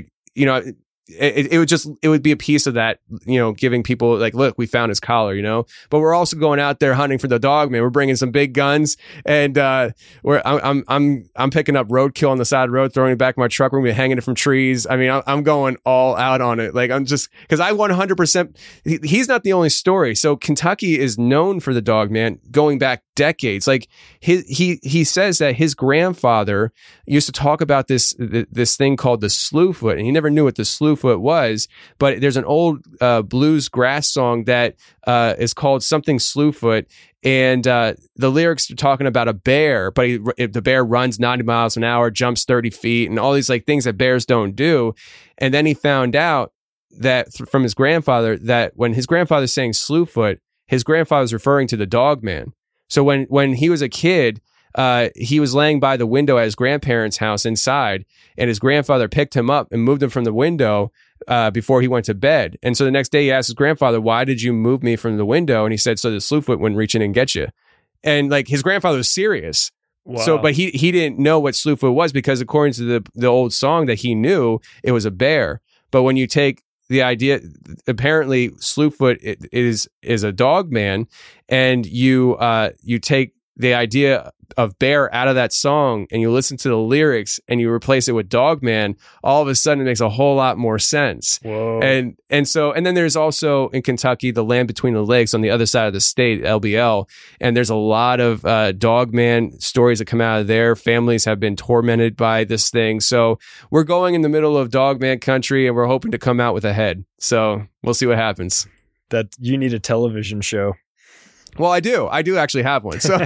It would be a piece of that, giving people look, we found his collar, but we're also going out there hunting for the dog, man. We're bringing some big guns, and I'm picking up roadkill on the side of the road, throwing it back in my truck. We're going to be hanging it from trees. I mean, I'm going all out on it. I'm just, cause I 100%, he's not the only story. So Kentucky is known for the dog, man, going back decades. He says that his grandfather used to talk about this thing called the slewfoot, and he never knew what the slewfoot was, but there's an old blues grass song that is called something slewfoot, and the lyrics are talking about a bear, but the bear runs 90 miles an hour, jumps 30 feet, and all these things that bears don't do. And then he found out that from his grandfather, that when his grandfather's saying slewfoot, his grandfather's referring to the dog man. So when he was a kid, he was laying by the window at his grandparents' house inside, and his grandfather picked him up and moved him from the window before he went to bed. And so the next day he asked his grandfather, why did you move me from the window? And he said, so the slewfoot wouldn't reach in and get you. And his grandfather was serious. Wow. So, but he didn't know what slewfoot was, because according to the old song that he knew, it was a bear. But when you take the idea, apparently Slewfoot is a dog man, and you take the idea of bear out of that song and you listen to the lyrics and you replace it with dog man, all of a sudden it makes a whole lot more sense. Whoa. And then there's also in Kentucky the Land Between the Lakes on the other side of the state, LBL, and there's a lot of dog man stories that come out of there. Families have been tormented by this thing, so we're going in the middle of dog man country and we're hoping to come out with a head, so we'll see what happens. That you need a television show. Well, I do actually have one. So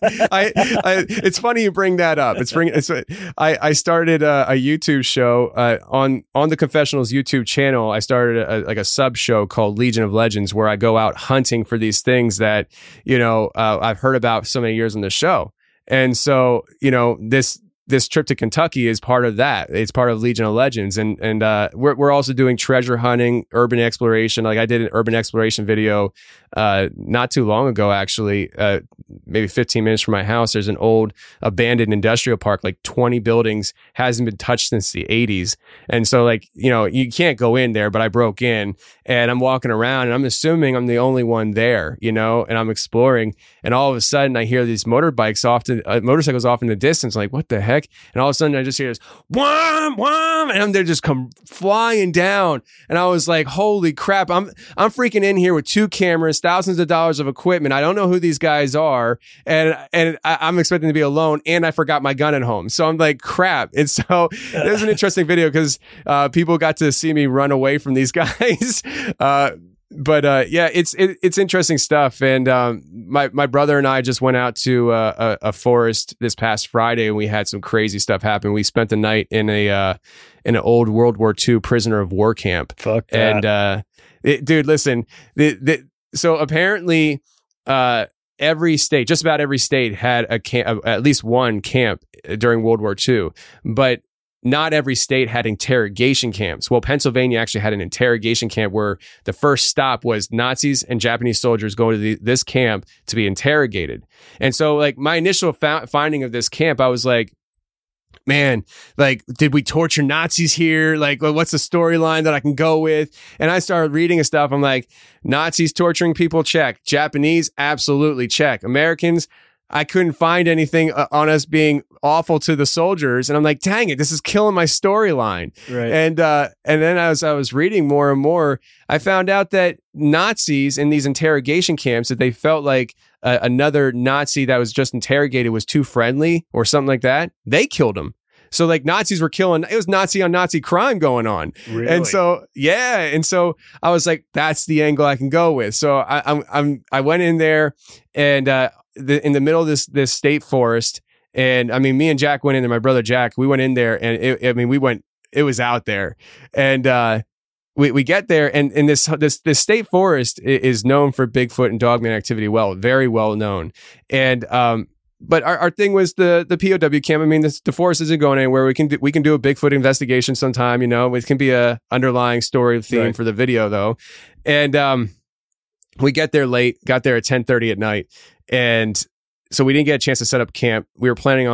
it's funny you bring that up. I started a YouTube show on the Confessionals YouTube channel. I started a sub show called Legion of Legends, where I go out hunting for these things that, I've heard about so many years on the show. And so, this trip to Kentucky is part of that. It's part of Legion of Legends. And we're also doing treasure hunting, urban exploration. Like I did an urban exploration video not too long ago, actually, maybe 15 minutes from my house. There's an old abandoned industrial park, like 20 buildings, hasn't been touched since the 80s. And so you can't go in there, but I broke in and I'm walking around and I'm assuming I'm the only one there, and I'm exploring. And all of a sudden I hear these motorcycles off in the distance, like, what the heck? And all of a sudden I just hear this wham, wham, and they're just come flying down. And I was like, holy crap, I'm freaking in here with 2 cameras, thousands of dollars of equipment. I don't know who these guys are. And I'm expecting to be alone. And I forgot my gun at home. So I'm like, crap. And so it was an interesting video because people got to see me run away from these guys. But yeah, it's interesting stuff. And my brother and I just went out to a forest this past Friday, and we had some crazy stuff happen. We spent the night in an old World War II prisoner of war camp. Fuck that. And dude, listen. So apparently, just about every state had a camp, at least one camp during World War II, but not every state had interrogation camps. Well, Pennsylvania actually had an interrogation camp where the first stop was Nazis and Japanese soldiers going to this camp to be interrogated. And so, like, my initial finding of this camp, I was like, man, like, did we torture Nazis here? Like, what's the storyline that I can go with? And I started reading and stuff. I'm like, Nazis torturing people, check. Japanese, absolutely, check. Americans, I couldn't find anything on us being awful to the soldiers. And I'm like, dang it, this is killing my storyline. Right. And then as I was reading more and more, I found out that Nazis in these interrogation camps, that they felt like another Nazi that was just interrogated was too friendly or something like that, they killed him. So like Nazis were killing, it was Nazi on Nazi crime going on. Really? And so, yeah. And so I was like, that's the angle I can go with. So I went in there and, in the middle of this state forest. And I mean, me and Jack went in there, my brother Jack, we went in there and it was out there. And, we get there and this state forest is known for Bigfoot and Dogman activity. Very well known. And, but our thing was the POW camp. I mean, the forest isn't going anywhere. We can do a Bigfoot investigation sometime, it can be a underlying story theme right. for the video though. And, we got there late, got there at 10:30 at night. And so we didn't get a chance to set up camp. We were planning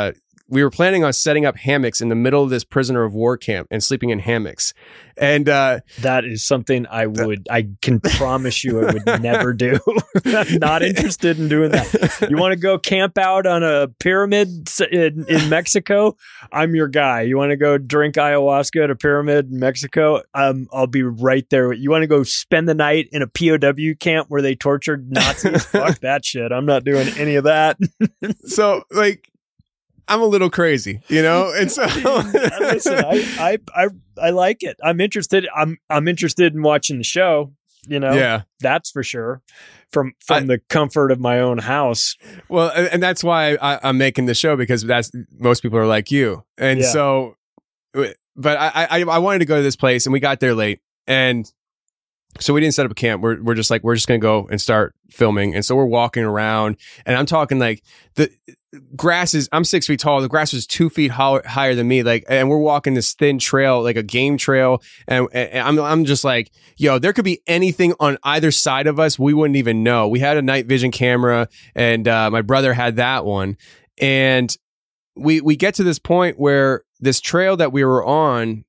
on setting up hammocks in the middle of this prisoner of war camp and sleeping in hammocks. And that is something I can promise you I would never do. I'm not interested in doing that. You want to go camp out on a pyramid in Mexico? I'm your guy. You want to go drink ayahuasca at a pyramid in Mexico? I'll be right there. You want to go spend the night in a POW camp where they tortured Nazis? Fuck that shit. I'm not doing any of that. So like, I'm a little crazy, and so listen, I like it. I'm interested. I'm interested in watching the show. Yeah, that's for sure. From the comfort of my own house. Well, and that's why I'm making the show, because most people are like you, and yeah. So. But I wanted to go to this place, and we got there late, and so we didn't set up a camp. We're just like, we're just gonna go and start filming, and so we're walking around, and I'm talking like the grass is, I'm 6 feet tall. The grass was 2 feet higher than me. Like, and we're walking this thin trail, like a game trail. And I'm just like, yo, there could be anything on either side of us. We wouldn't even know. We had a night vision camera, and my brother had that one. And we get to this point where this trail that we were on,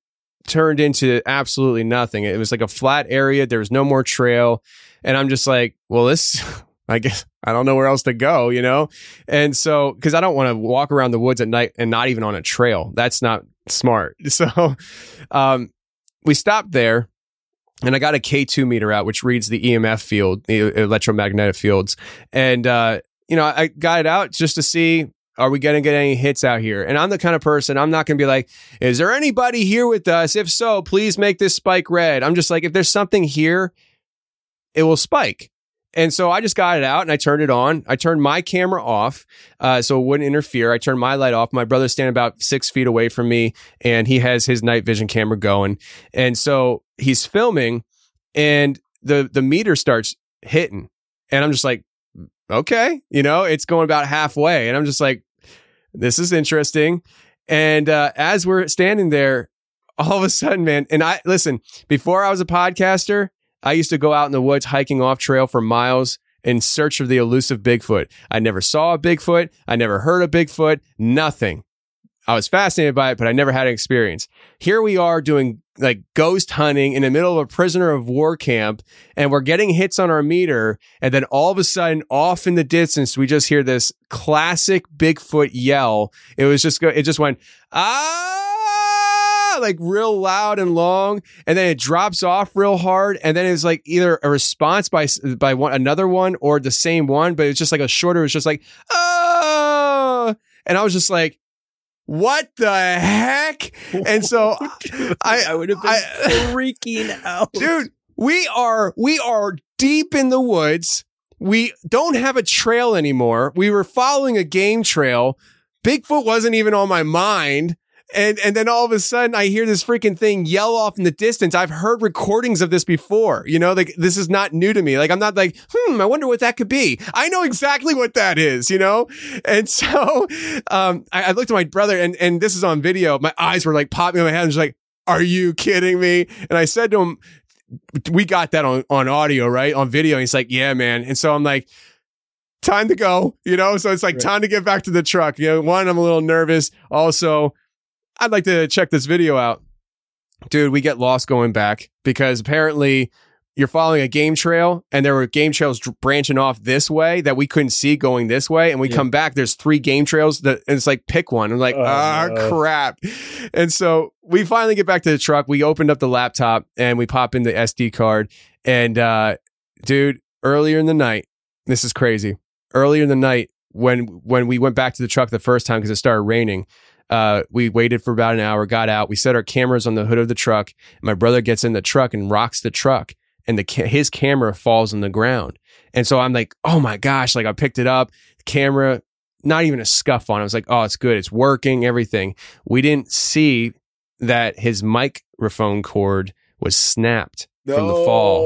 turned into absolutely nothing. It was like a flat area. There was no more trail. And I'm just like, well, this, I guess I don't know where else to go, you know? And so, because I don't want to walk around the woods at night and not even on a trail. That's not smart. So we stopped there. And I got a K2 meter out, which reads the EMF field, the electromagnetic fields. And, I got it out just to see, are we going to get any hits out here? And I'm the kind of person, I'm not going to be like, is there anybody here with us? If so, please make this spike red. I'm just like, if there's something here, it will spike. And so I just got it out and I turned it on. I turned my camera off so it wouldn't interfere. I turned my light off. My brother's standing about 6 feet away from me and he has his night vision camera going. And so he's filming and the meter starts hitting. And I'm just like, okay, it's going about halfway. And I'm just like, this is interesting. And as we're standing there, all of a sudden, man, and listen, before I was a podcaster, I used to go out in the woods hiking off trail for miles in search of the elusive Bigfoot. I never saw a Bigfoot. I never heard of Bigfoot. Nothing. I was fascinated by it, but I never had an experience. Here we are doing like ghost hunting in the middle of a prisoner of war camp, and we're getting hits on our meter. And then all of a sudden, off in the distance, we just hear this classic Bigfoot yell. It just went, like real loud and long, and then it drops off real hard, and then it's like either a response by another one or the same one, but it's just like a shorter. It's just like oh, and I was just like, what the heck? And so I would have been freaking out, dude. We are deep in the woods. We don't have a trail anymore. We were following a game trail. Bigfoot wasn't even on my mind. And then all of a sudden I hear this freaking thing yell off in the distance. I've heard recordings of this before, like this is not new to me. Like I'm not like, I wonder what that could be. I know exactly what that is, And so, I looked at my brother and this is on video. My eyes were like popping in my head. I was like, are you kidding me? And I said to him, we got that on audio, right? On video. And he's like, yeah, man. And so I'm like, time to go, So it's like time to get back to the truck. One, I'm a little nervous. Also, I'd like to check this video out. Dude, we get lost going back because apparently you're following a game trail and there were game trails branching off this way that we couldn't see going this way. And we come back, there's 3 game trails and it's like, pick one. I'm like, crap. And so we finally get back to the truck. We opened up the laptop and we pop in the SD card. And dude, earlier in the night, this is crazy. Earlier in the night when we went back to the truck the first time because it started raining, we waited for about an hour, got out. We set our cameras on the hood of the truck. My brother gets in the truck and rocks the truck, and his camera falls on the ground. And so I'm like, oh my gosh! Like I picked it up, the camera, not even a scuff on it. I was like, oh, it's good, it's working, everything. We didn't see that his microphone cord was snapped from the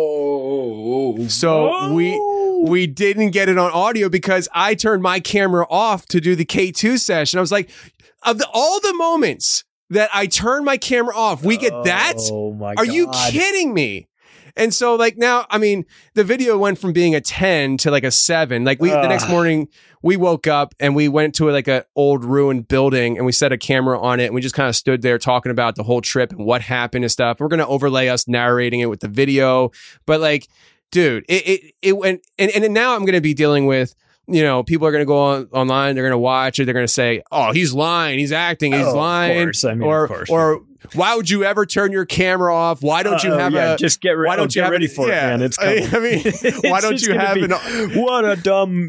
fall. So we didn't get it on audio because I turned my camera off to do the K2 session. I was like, of all the moments that I turn my camera off, we get that? Oh my God. Are you kidding me? And so like now, I mean, the video went from being a 10 to like a 7. Like the next morning we woke up and we went to like a old ruined building and we set a camera on it and we just kind of stood there talking about the whole trip and what happened and stuff. We're going to overlay us narrating it with the video. But like, dude, it went, and now I'm going to be dealing with, people are going to go online, they're going to watch it, they're going to say, oh, he's lying, he's acting, he's lying. Of course. I mean, of course. Or why would you ever turn your camera off? Why don't you have just get ready? Why don't you get ready for it, man? It's coming. I mean, why don't you have what a dumb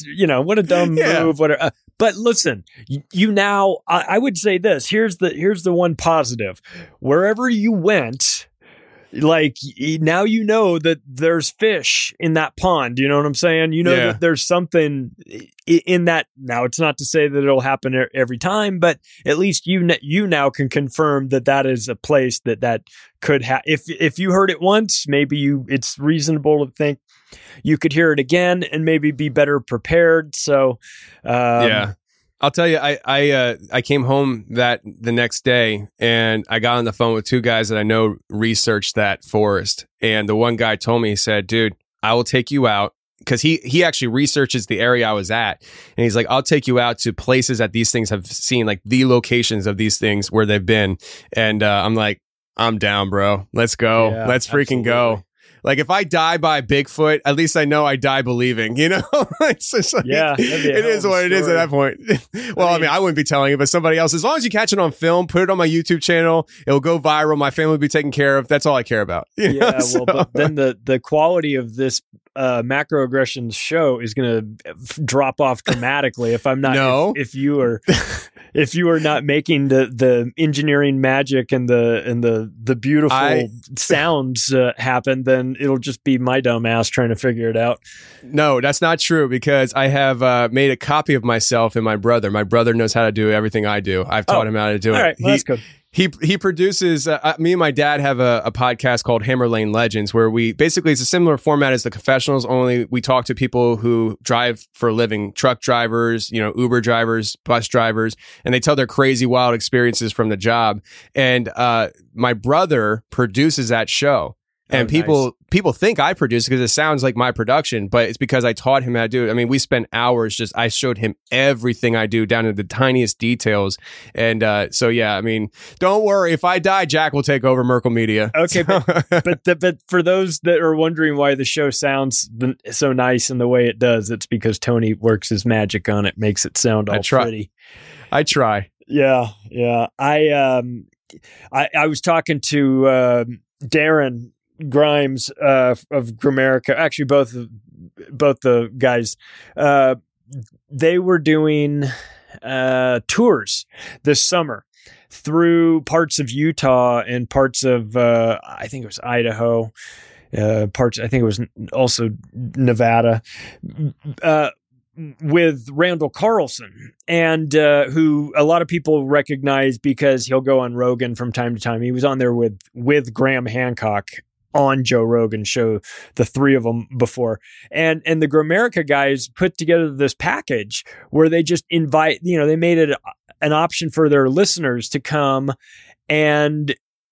move. Whatever. But listen, you now, I would say this. Here's the one positive. Wherever you went, like now you know that there's fish in that pond. You know what I'm saying? That there's something in that. Now it's not to say that it'll happen every time, but at least you now can confirm that is a place that could have. If you heard it once, maybe it's reasonable to think you could hear it again and maybe be better prepared. So I'll tell you, I came home the next day and I got on the phone with 2 guys that I know researched that forest. And the one guy told me, he said, dude, I will take you out, because he actually researches the area I was at. And he's like, I'll take you out to places that these things have seen, like the locations of these things where they've been. And I'm like, I'm down, bro. Let's go. Yeah, Let's freaking go. absolutely. Like if I die by Bigfoot, at least I know I die believing, you know? It's just like, Yeah, that'd be a it hell is of a what it is at story. that point. Well, I mean, I wouldn't be telling it, but somebody else. As long as you catch it on film, put it on my YouTube channel, it'll go viral. My family will be taken care of. That's all I care about. You know? Yeah, well, but then the quality of this macroaggressions show is going to drop off dramatically if I'm not. No. If you are. If you are not making the engineering magic and the beautiful sounds happen, then it'll just be my dumb ass trying to figure it out. No, that's not true because I have made a copy of myself and my brother. My brother knows how to do everything I do. I've taught him how to do it. All right, well, that's good. He produces, me and my dad have a podcast called Hammer Lane Legends, where it's a similar format as The Confessionals, only we talk to people who drive for a living, truck drivers, Uber drivers, bus drivers, and they tell their crazy, wild experiences from the job. And my brother produces that show. And people think I produce it because it sounds like my production, but it's because I taught him how to do it. I mean, we spent hours I showed him everything I do down to the tiniest details. And so, yeah, I mean, don't worry. If I die, Jack will take over Merkle Media. Okay, but for those that are wondering why the show sounds so nice in the way it does, it's because Tony works his magic on it, makes it sound all pretty. I try. Yeah. I was talking to Darren Grimes of Gramerica, actually both the guys, they were doing tours this summer through parts of Utah and parts of I think it was Idaho, I think it was also Nevada, with Randall Carlson, and who a lot of people recognize because he'll go on Rogan from time to time. He was on there with Graham Hancock on Joe Rogan's show, the three of them before. And the Gramerica guys put together this package where they just invite, they made it an option for their listeners to come and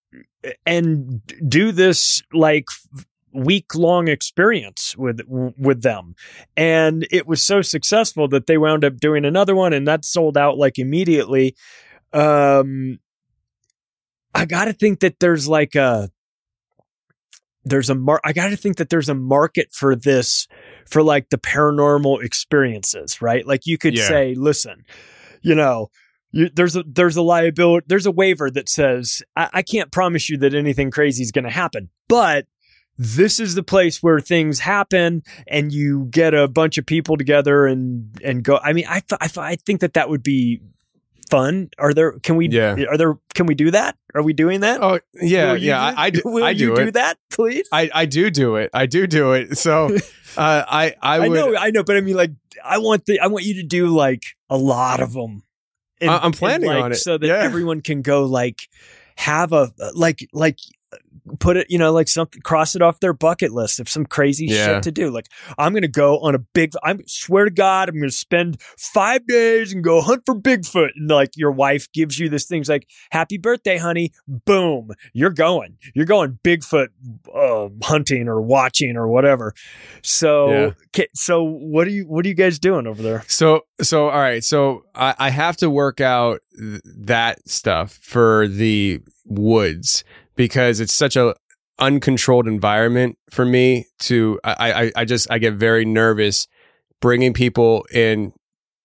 do this like week-long experience with them. And it was so successful that they wound up doing another one, and that sold out like immediately. I got to think that there's a market for this, for like the paranormal experiences, right? Like you could say, listen, there's a liability, there's a waiver that says, I can't promise you that anything crazy is going to happen, but this is the place where things happen, and you get a bunch of people together and go. I mean, I think that would be fun. Can we do that? Are we doing that? Oh yeah. I do. Will I do you it. do that, please? I do it. I do it. So, I know. But I mean, like, I want you to do like a lot of them. I'm planning on it so that everyone can go like have a put it, like something, cross it off their bucket list of some crazy shit to do. Like, I'm going to go on I swear to God, I'm going to spend 5 days and go hunt for Bigfoot. And like your wife gives you this thing's like, happy birthday, honey. Boom. You're going Bigfoot hunting or watching or whatever. So, so what are you guys doing over there? So, all right. So I have to work out that stuff for the woods, because it's such a uncontrolled environment for me to, I get very nervous bringing people in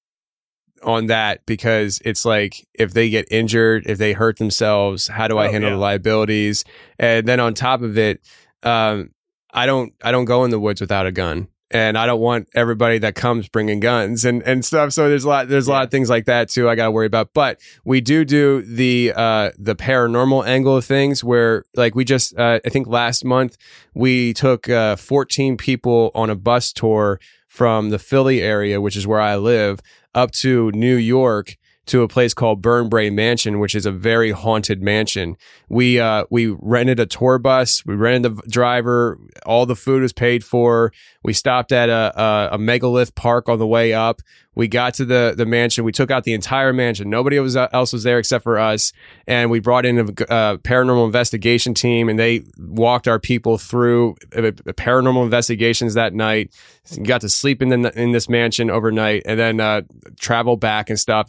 on that, because it's like, if they get injured, if they hurt themselves, how do I handle the liabilities? And then on top of it, I don't go in the woods without a gun. And I don't want everybody that comes bringing guns and stuff. So there's a lot of things like that too I got to worry about. But we do the paranormal angle of things, where like we just, I think last month we took 14 people on a bus tour from the Philly area, which is where I live, up to New York, to a place called Burnbrae Mansion, which is a very haunted mansion. We rented a tour bus. We rented the driver. All the food was paid for. We stopped at a megalith park on the way up. We got to the mansion. We took out the entire mansion. Nobody else was there except for us. And we brought in a paranormal investigation team, and they walked our people through paranormal investigations that night. Got to sleep in this mansion overnight, and then travel back and stuff. It was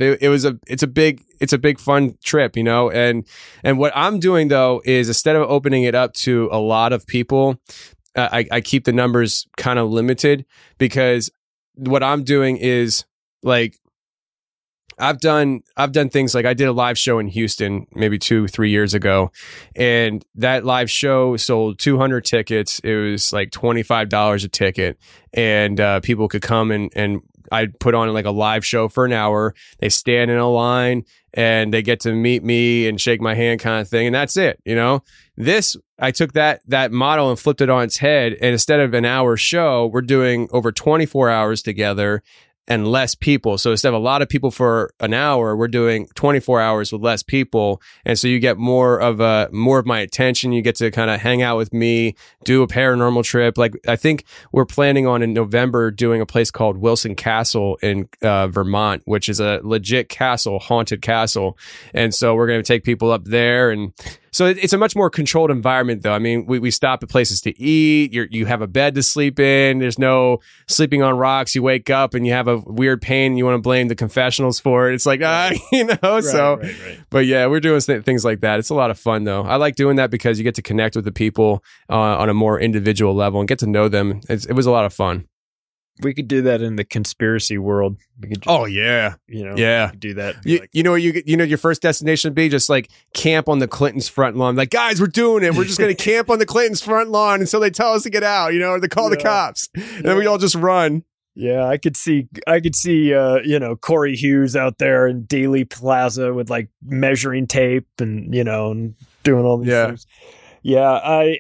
a big fun trip, you know. And what I'm doing though is instead of opening it up to a lot of people, I keep the numbers kind of limited, because what I'm doing is like, I've done things like I did a live show in Houston maybe 2-3 years ago, and that live show sold 200 tickets. It was like $25 a ticket, and people could come and I'd put on like a live show for an hour. They stand in a line and they get to meet me and shake my hand kind of thing, and that's it, you know. This, I took that model and flipped it on its head, and instead of an hour show, we're doing over 24 hours together and less people. So instead of a lot of people for an hour, we're doing 24 hours with less people. And so you get more of my attention. You get to kind of hang out with me, do a paranormal trip. Like I think we're planning on in November doing a place called Wilson Castle in Vermont, which is a legit castle, haunted castle. And so we're going to take people up there, and so it's a much more controlled environment, though. I mean, we stop at places to eat. You have a bed to sleep in. There's no sleeping on rocks. You wake up and you have a weird pain, and you want to blame the confessionals for it. It's like, you know. Right. But yeah, we're doing things like that. It's a lot of fun, though. I like doing that because you get to connect with the people on a more individual level and get to know them. It was a lot of fun. We could do that in the conspiracy world. We could oh yeah, you know, yeah, we could do that. You know, your first destination would be just like camp on the Clintons' front lawn. Like, guys, we're doing it. We're just going to camp on the Clintons' front lawn until they tell us to get out. You know, or they call the cops, and then we all just run. Yeah, I could see, you know, Corey Hughes out there in Dealey Plaza with like measuring tape and, you know, and doing all these things. Yeah,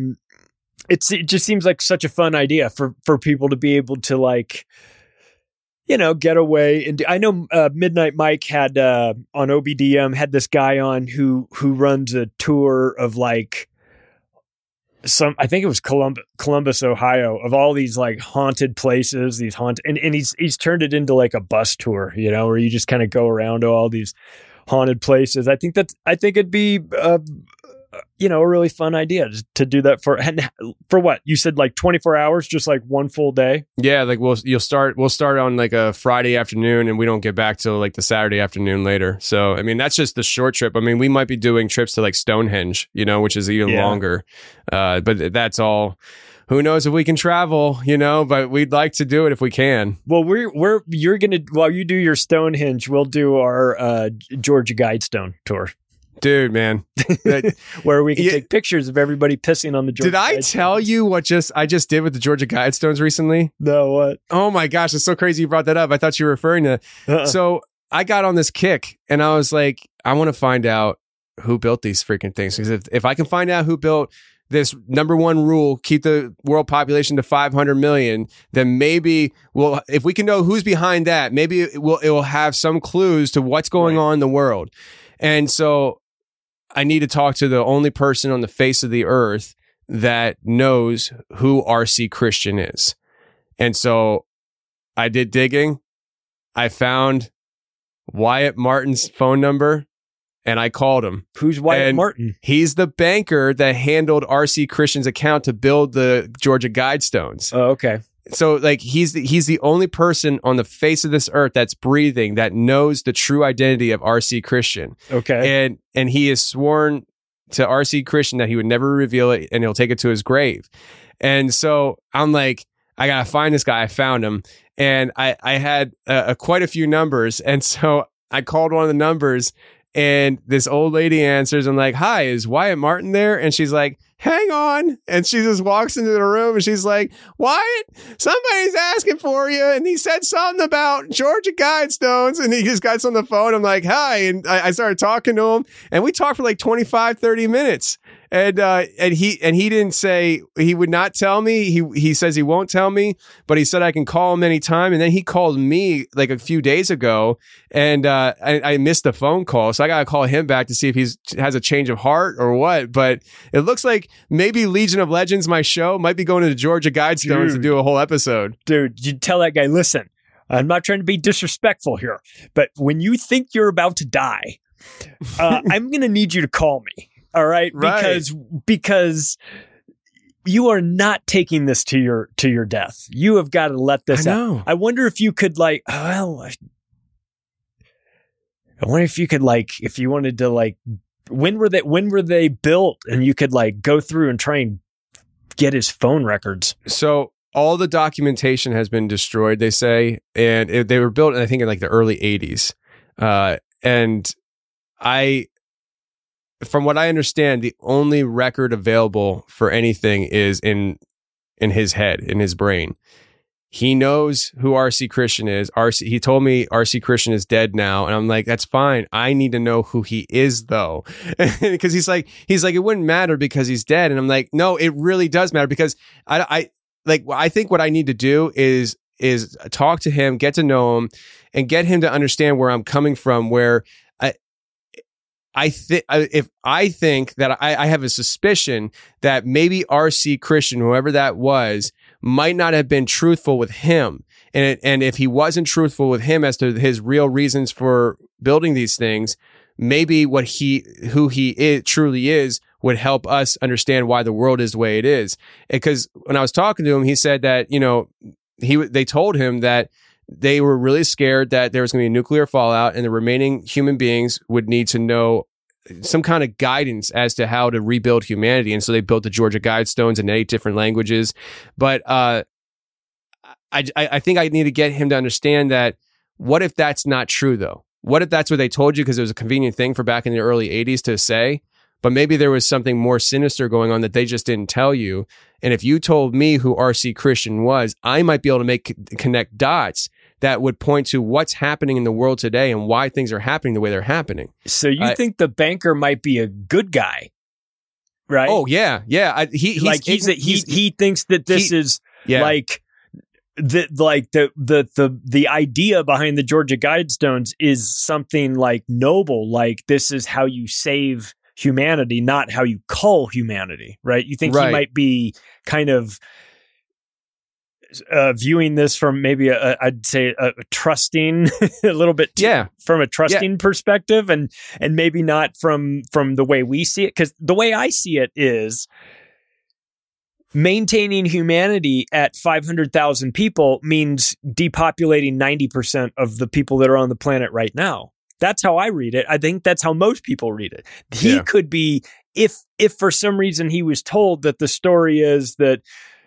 it just seems like such a fun idea for people to be able to, like, you know, get away. And I know Midnight Mike had on OBDM had this guy on who runs a tour of like I think it was Columbus, Ohio, of all these like haunted places, these and he's turned it into like a bus tour, you know, where you just kind of go around to all these haunted places. I think it'd be you know, a really fun idea to do that for what you said, like 24 hours, just like one full day. Yeah, like we'll start on like a Friday afternoon, and we don't get back till like the Saturday afternoon later. So I mean, that's just the short trip. I mean, we might be doing trips to like Stonehenge, you know, which is even longer. But that's all. Who knows if we can travel, you know, but we'd like to do it if we can. Well, you're going to, while you do your Stonehenge, we'll do our Georgia Guidestone tour. Dude, man. Where we can take pictures of everybody pissing on the Georgia Guidestones. Did I tell you what I just did with the Georgia Guidestones recently? No, what? Oh my gosh, it's so crazy you brought that up. I thought you were referring to... So I got on this kick, and I was like, I want to find out who built these freaking things. Because if I can find out who built this number one rule, keep the world population to 500 million, then maybe if we can know who's behind that, maybe it will have some clues to what's going on in the world. And so I need to talk to the only person on the face of the earth that knows who R.C. Christian is. And so I did digging. I found Wyatt Martin's phone number, and I called him. Who's Wyatt Martin? He's the banker that handled R.C. Christian's account to build the Georgia Guidestones. Oh, okay. So like he's the only person on the face of this earth that's breathing that knows the true identity of R.C. Christian. Okay. And he has sworn to R.C. Christian that he would never reveal it, and he'll take it to his grave. And so I'm like, I gotta find this guy. I found him, and I had quite a few numbers, and so I called one of the numbers, and this old lady answers. I'm like, "Hi, is Wyatt Martin there?" And she's like, "Hang on." And she just walks into the room, and she's like, "Wyatt, somebody's asking for you." And he said something about Georgia Guidestones, and he just got on the phone. I'm like, "Hi." And I started talking to him, and we talked for like 25, 30 minutes. And he didn't say he would not tell me. He says he won't tell me, but he said I can call him anytime. And then he called me like a few days ago, and I missed the phone call, so I gotta call him back to see if he has a change of heart or what. But it looks like maybe Legion of Legends, my show, might be going to the Georgia Guidestones to do a whole episode. Dude, you tell that guy, listen, I'm not trying to be disrespectful here, but when you think you're about to die, I'm gonna need you to call me. All right, because you are not taking this to your death. You have got to let this out. I wonder if you could I wonder if you could if you wanted to when were they built, and you could go through and try and get his phone records. So all the documentation has been destroyed, they say, and they were built, I think, in the early 80s. And from what I understand, the only record available for anything is in his head, in his brain. He knows who R.C. Christian is. He told me R.C. Christian is dead now, and I'm like, that's fine. I need to know who he is, though, because he's like, it wouldn't matter because he's dead, and I'm like, no, it really does matter, because I think what I need to do is talk to him, get to know him, and get him to understand where I'm coming from. Where I think that I have a suspicion that maybe R.C. Christian, whoever that was, might not have been truthful with him. And if he wasn't truthful with him as to his real reasons for building these things, maybe who he truly is would help us understand why the world is the way it is. Because when I was talking to him, he said that, they told him that they were really scared that there was going to be nuclear fallout and the remaining human beings would need to know some kind of guidance as to how to rebuild humanity. And so they built the Georgia Guidestones in 8 different languages. But I think I need to get him to understand that, what if that's not true, though? What if that's what they told you because it was a convenient thing for back in the early 80s to say? But maybe there was something more sinister going on that they just didn't tell you. And if you told me who R.C. Christian was, I might be able to connect dots that would point to what's happening in the world today and why things are happening the way they're happening. So you think the banker might be a good guy, right? Oh yeah, yeah. He thinks that this is the idea behind the Georgia Guidestones is something noble, this is how you save humanity, not how you cull humanity, right? You think he might be kind of viewing this from maybe I'd say a trusting a little bit from a trusting perspective, and maybe not from the way we see it, because the way I see it is maintaining humanity at 500,000 people means depopulating 90% of the people that are on the planet right now. That's how I read it. I think that's how most people read it. He could be, if for some reason he was told that the story is that,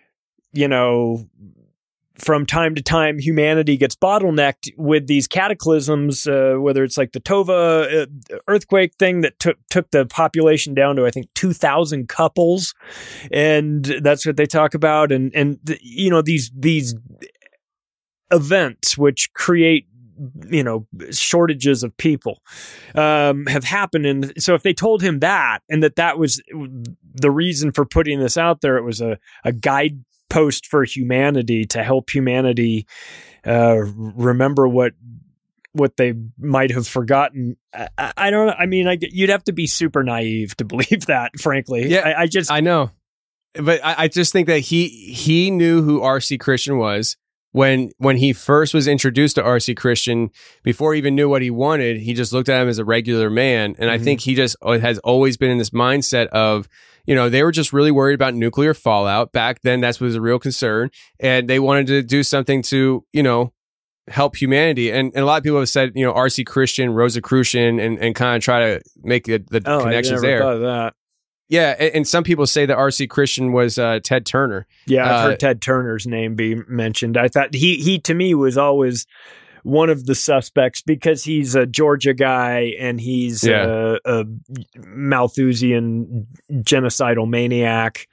from time to time, humanity gets bottlenecked with these cataclysms, whether it's the Tova earthquake thing that took the population down to, I think, 2,000 couples. And that's what they talk about. And these events which create, shortages of people have happened. And so if they told him that, and that was the reason for putting this out there, it was a guidepost for humanity to help humanity remember what they might have forgotten. I don't know. I mean, you'd have to be super naive to believe that, frankly. Yeah, I know. But I just think that he knew who R.C. Christian was. When he first was introduced to R.C. Christian, before he even knew what he wanted, he just looked at him as a regular man. And I think he just has always been in this mindset of, they were just really worried about nuclear fallout. Back then, that was a real concern. And they wanted to do something to, help humanity. And a lot of people have said, R.C. Christian, Rosicrucian, and kind of try to make the connections there. Thought of that. Yeah, and some people say that R.C. Christian was Ted Turner. Yeah, I've heard Ted Turner's name be mentioned. I thought he to me was always one of the suspects because he's a Georgia guy and he's a Malthusian genocidal maniac.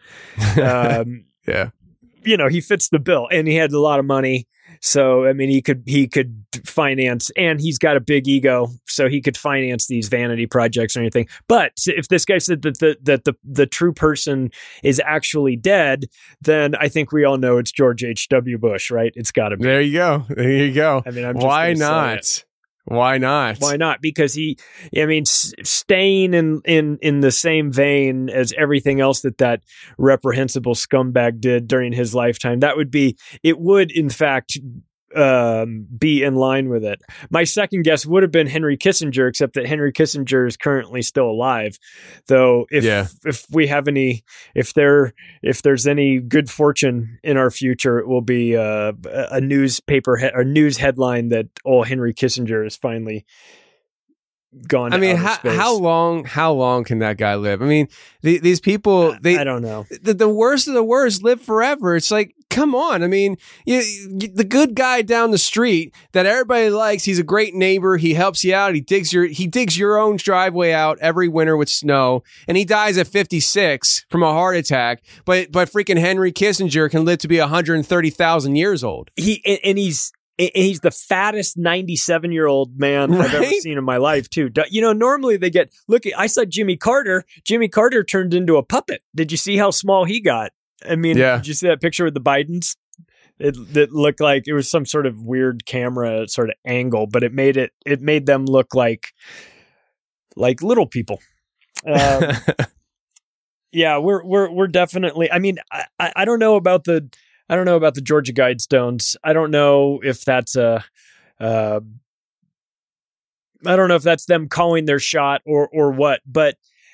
He fits the bill, and he had a lot of money. So, I mean, he could finance, and he's got a big ego, so he could finance these vanity projects or anything. But if this guy said that the true person is actually dead, then I think we all know it's George H.W. Bush, right? It's got to be. There you go. I mean, why not? Why not? Why not? Because staying in the same vein as everything else that reprehensible scumbag did during his lifetime, it would in fact be in line with it. My second guess would have been Henry Kissinger, except that Henry Kissinger is currently still alive. Though if there's any good fortune in our future, it will be a newspaper or news headline that Henry Kissinger is finally gone. I mean, to outer space. how long can that guy live? I mean, these people, I don't know. The worst of the worst live forever. It's like, come on. I mean, the good guy down the street that everybody likes, he's a great neighbor. He helps you out. He digs your own driveway out every winter with snow, and he dies at 56 from a heart attack. But freaking Henry Kissinger can live to be 130,000 years old. He's the fattest 97-year-old man I've ever seen in my life, too. Normally they I saw Jimmy Carter. Jimmy Carter turned into a puppet. Did you see how small he got? I mean, Did you see that picture with the Bidens? It looked like it was some sort of weird camera sort of angle, but it made them look like little people. Yeah, we're definitely, I mean, I don't know about the Georgia Guidestones. I don't know if that's I don't know if that's them calling their shot or what, but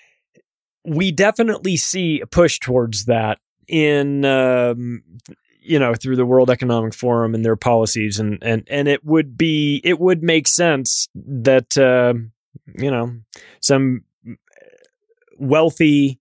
we definitely see a push towards that in, through the World Economic Forum and their policies. And it would make sense that, some wealthy,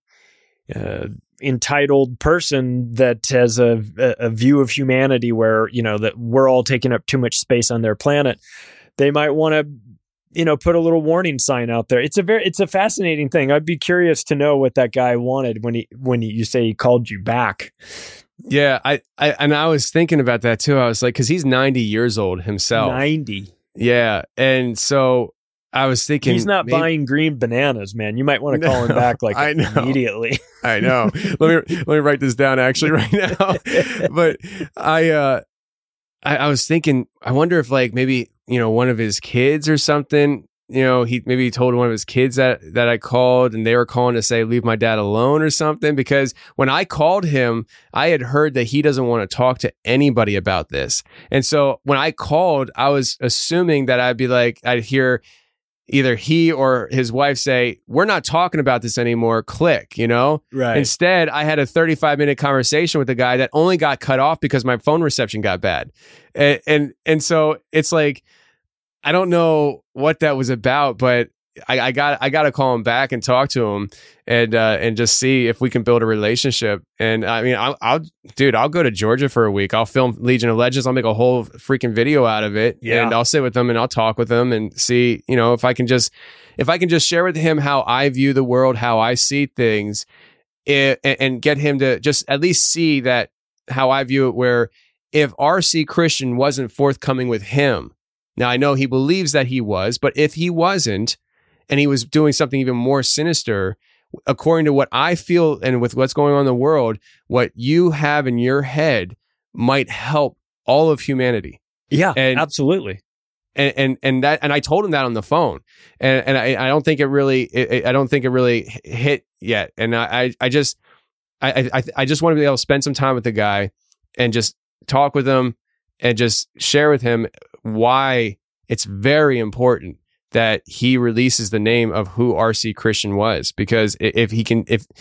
entitled person that has a view of humanity where, that we're all taking up too much space on their planet, they might want to, put a little warning sign out there. It's a fascinating thing. I'd be curious to know what that guy wanted when you say he called you back. Yeah. I was thinking about that too. I was like, cause he's 90 years old himself. 90. Yeah. And so I was thinking he's not buying green bananas, man. You might want to call him back immediately. I know. Let me write this down actually right now. But I was thinking, I wonder if maybe, one of his kids or something, he told one of his kids that I called and they were calling to say, leave my dad alone or something. Because when I called him, I had heard that he doesn't want to talk to anybody about this. And so when I called, I was assuming that I'd hear either he or his wife say, we're not talking about this anymore, click, Right. Instead, I had a 35-minute conversation with a guy that only got cut off because my phone reception got bad. And so it's like, I don't know what that was about, but I got to call him back and talk to him and just see if we can build a relationship. And I mean, I'll go to Georgia for a week. I'll film Legion of Legends. I'll make a whole freaking video out of it. Yeah. And I'll sit with them and I'll talk with them and see, if I can just share with him how I view the world, how I see things, and get him to just at least see that how I view it, where if RC Christian wasn't forthcoming with him, now I know he believes that he was, but if he wasn't, and he was doing something even more sinister, according to what I feel and with what's going on in the world, what you have in your head might help all of humanity. Yeah, absolutely. And I told him that on the phone, and I don't think it really hit yet. And I just want to be able to spend some time with the guy and just talk with him and just share with him why it's very important that he releases the name of who RC Christian was, because maybe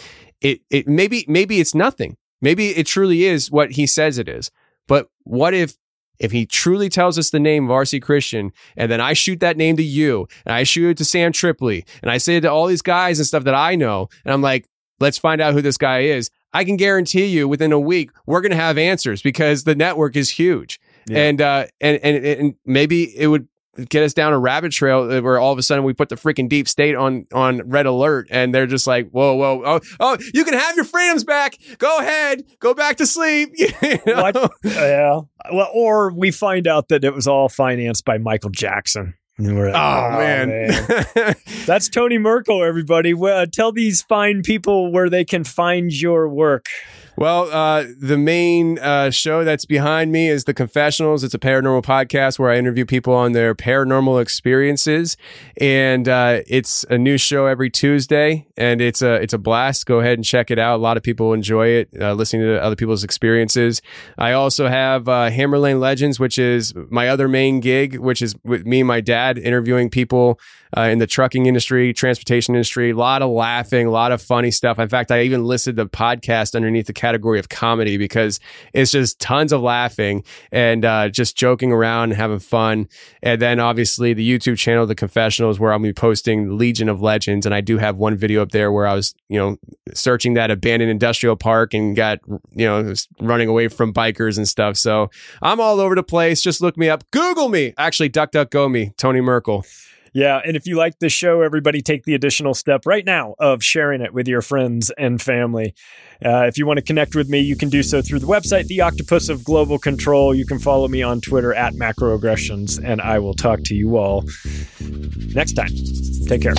it's nothing. Maybe it truly is what he says it is. But what if he truly tells us the name of RC Christian, and then I shoot that name to you, and I shoot it to Sam Tripoli, and I say it to all these guys and stuff that I know, and I'm like, let's find out who this guy is. I can guarantee you within a week, we're going to have answers because the network is huge. Yeah. And maybe it would get us down a rabbit trail where all of a sudden we put the freaking deep state on red alert, and they're just like, whoa, oh, you can have your freedoms back. Go ahead, go back to sleep. What? Yeah. Well, or we find out that it was all financed by Michael Jackson. Like, man. That's Tony Merkel, everybody. Well, tell these fine people where they can find your work. Well, the main show that's behind me is The Confessionals. It's a paranormal podcast where I interview people on their paranormal experiences, and it's a new show every Tuesday, and it's a blast. Go ahead and check it out. A lot of people enjoy it, listening to other people's experiences. I also have Hammerlane Legends, which is my other main gig, which is with me and my dad interviewing people in the trucking industry, transportation industry. A lot of laughing, a lot of funny stuff. In fact, I even listed the podcast underneath the category of comedy because it's just tons of laughing and just joking around and having fun. And then obviously the YouTube channel, The Confessionals, where I'll be posting Legion of Legends. And I do have one video up there where I was, searching that abandoned industrial park and got, running away from bikers and stuff. So I'm all over the place. Just look me up. Google me. Actually, DuckDuckGo me, Tony Merkel. Yeah, and if you like this show, everybody take the additional step right now of sharing it with your friends and family. If you want to connect with me, you can do so through the website, The Octopus of Global Control. You can follow me on Twitter at Macroaggressions, and I will talk to you all next time. Take care.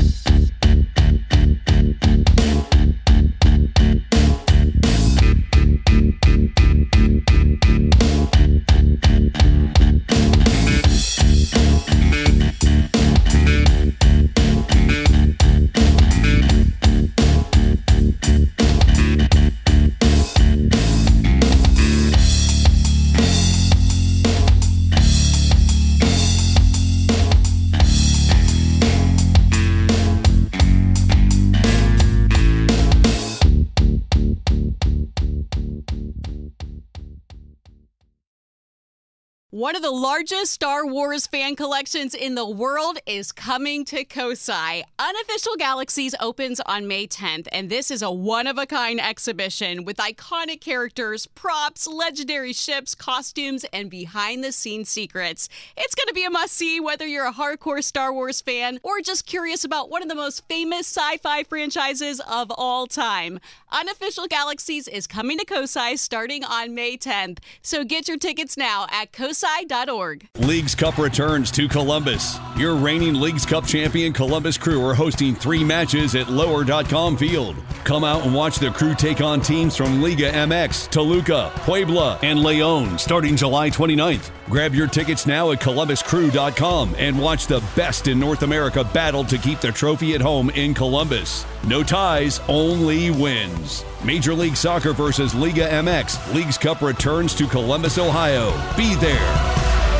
One of the largest Star Wars fan collections in the world is coming to Kosai. Unofficial Galaxies opens on May 10th, and this is a one-of-a-kind exhibition with iconic characters, props, legendary ships, costumes, and behind-the-scenes secrets. It's going to be a must-see whether you're a hardcore Star Wars fan or just curious about one of the most famous sci-fi franchises of all time. Unofficial Galaxies is coming to Kosai starting on May 10th, so get your tickets now at Kosai.org. Leagues Cup returns to Columbus. Your reigning Leagues Cup champion Columbus Crew are hosting 3 matches at Lower.com Field. Come out and watch the Crew take on teams from Liga MX, Toluca, Puebla, and León starting July 29th. Grab your tickets now at ColumbusCrew.com and watch the best in North America battle to keep the trophy at home in Columbus. No ties, only wins. Major League Soccer versus Liga MX. Leagues Cup returns to Columbus, Ohio. Be there.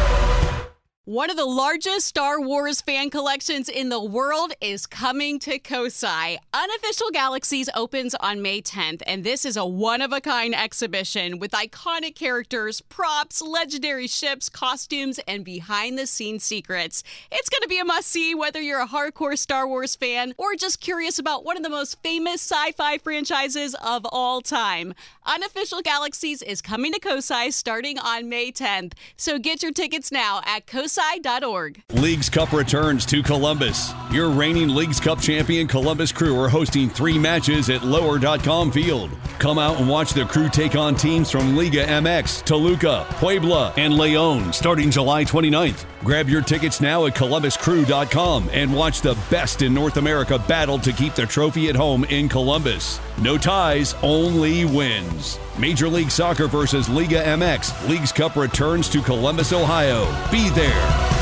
One of the largest Star Wars fan collections in the world is coming to Kosai. Unofficial Galaxies opens on May 10th, and this is a one-of-a-kind exhibition with iconic characters, props, legendary ships, costumes, and behind-the-scenes secrets. It's going to be a must-see whether you're a hardcore Star Wars fan or just curious about one of the most famous sci-fi franchises of all time. Unofficial Galaxies is coming to Kosai starting on May 10th, so get your tickets now at Kosai.org. Leagues Cup returns to Columbus. Your reigning Leagues Cup champion Columbus Crew are hosting 3 matches at Lower.com Field. Come out and watch the Crew take on teams from Liga MX, Toluca, Puebla, and León starting July 29th. Grab your tickets now at ColumbusCrew.com and watch the best in North America battle to keep the trophy at home in Columbus. No ties, only wins. Major League Soccer versus Liga MX. Leagues Cup returns to Columbus, Ohio. Be there.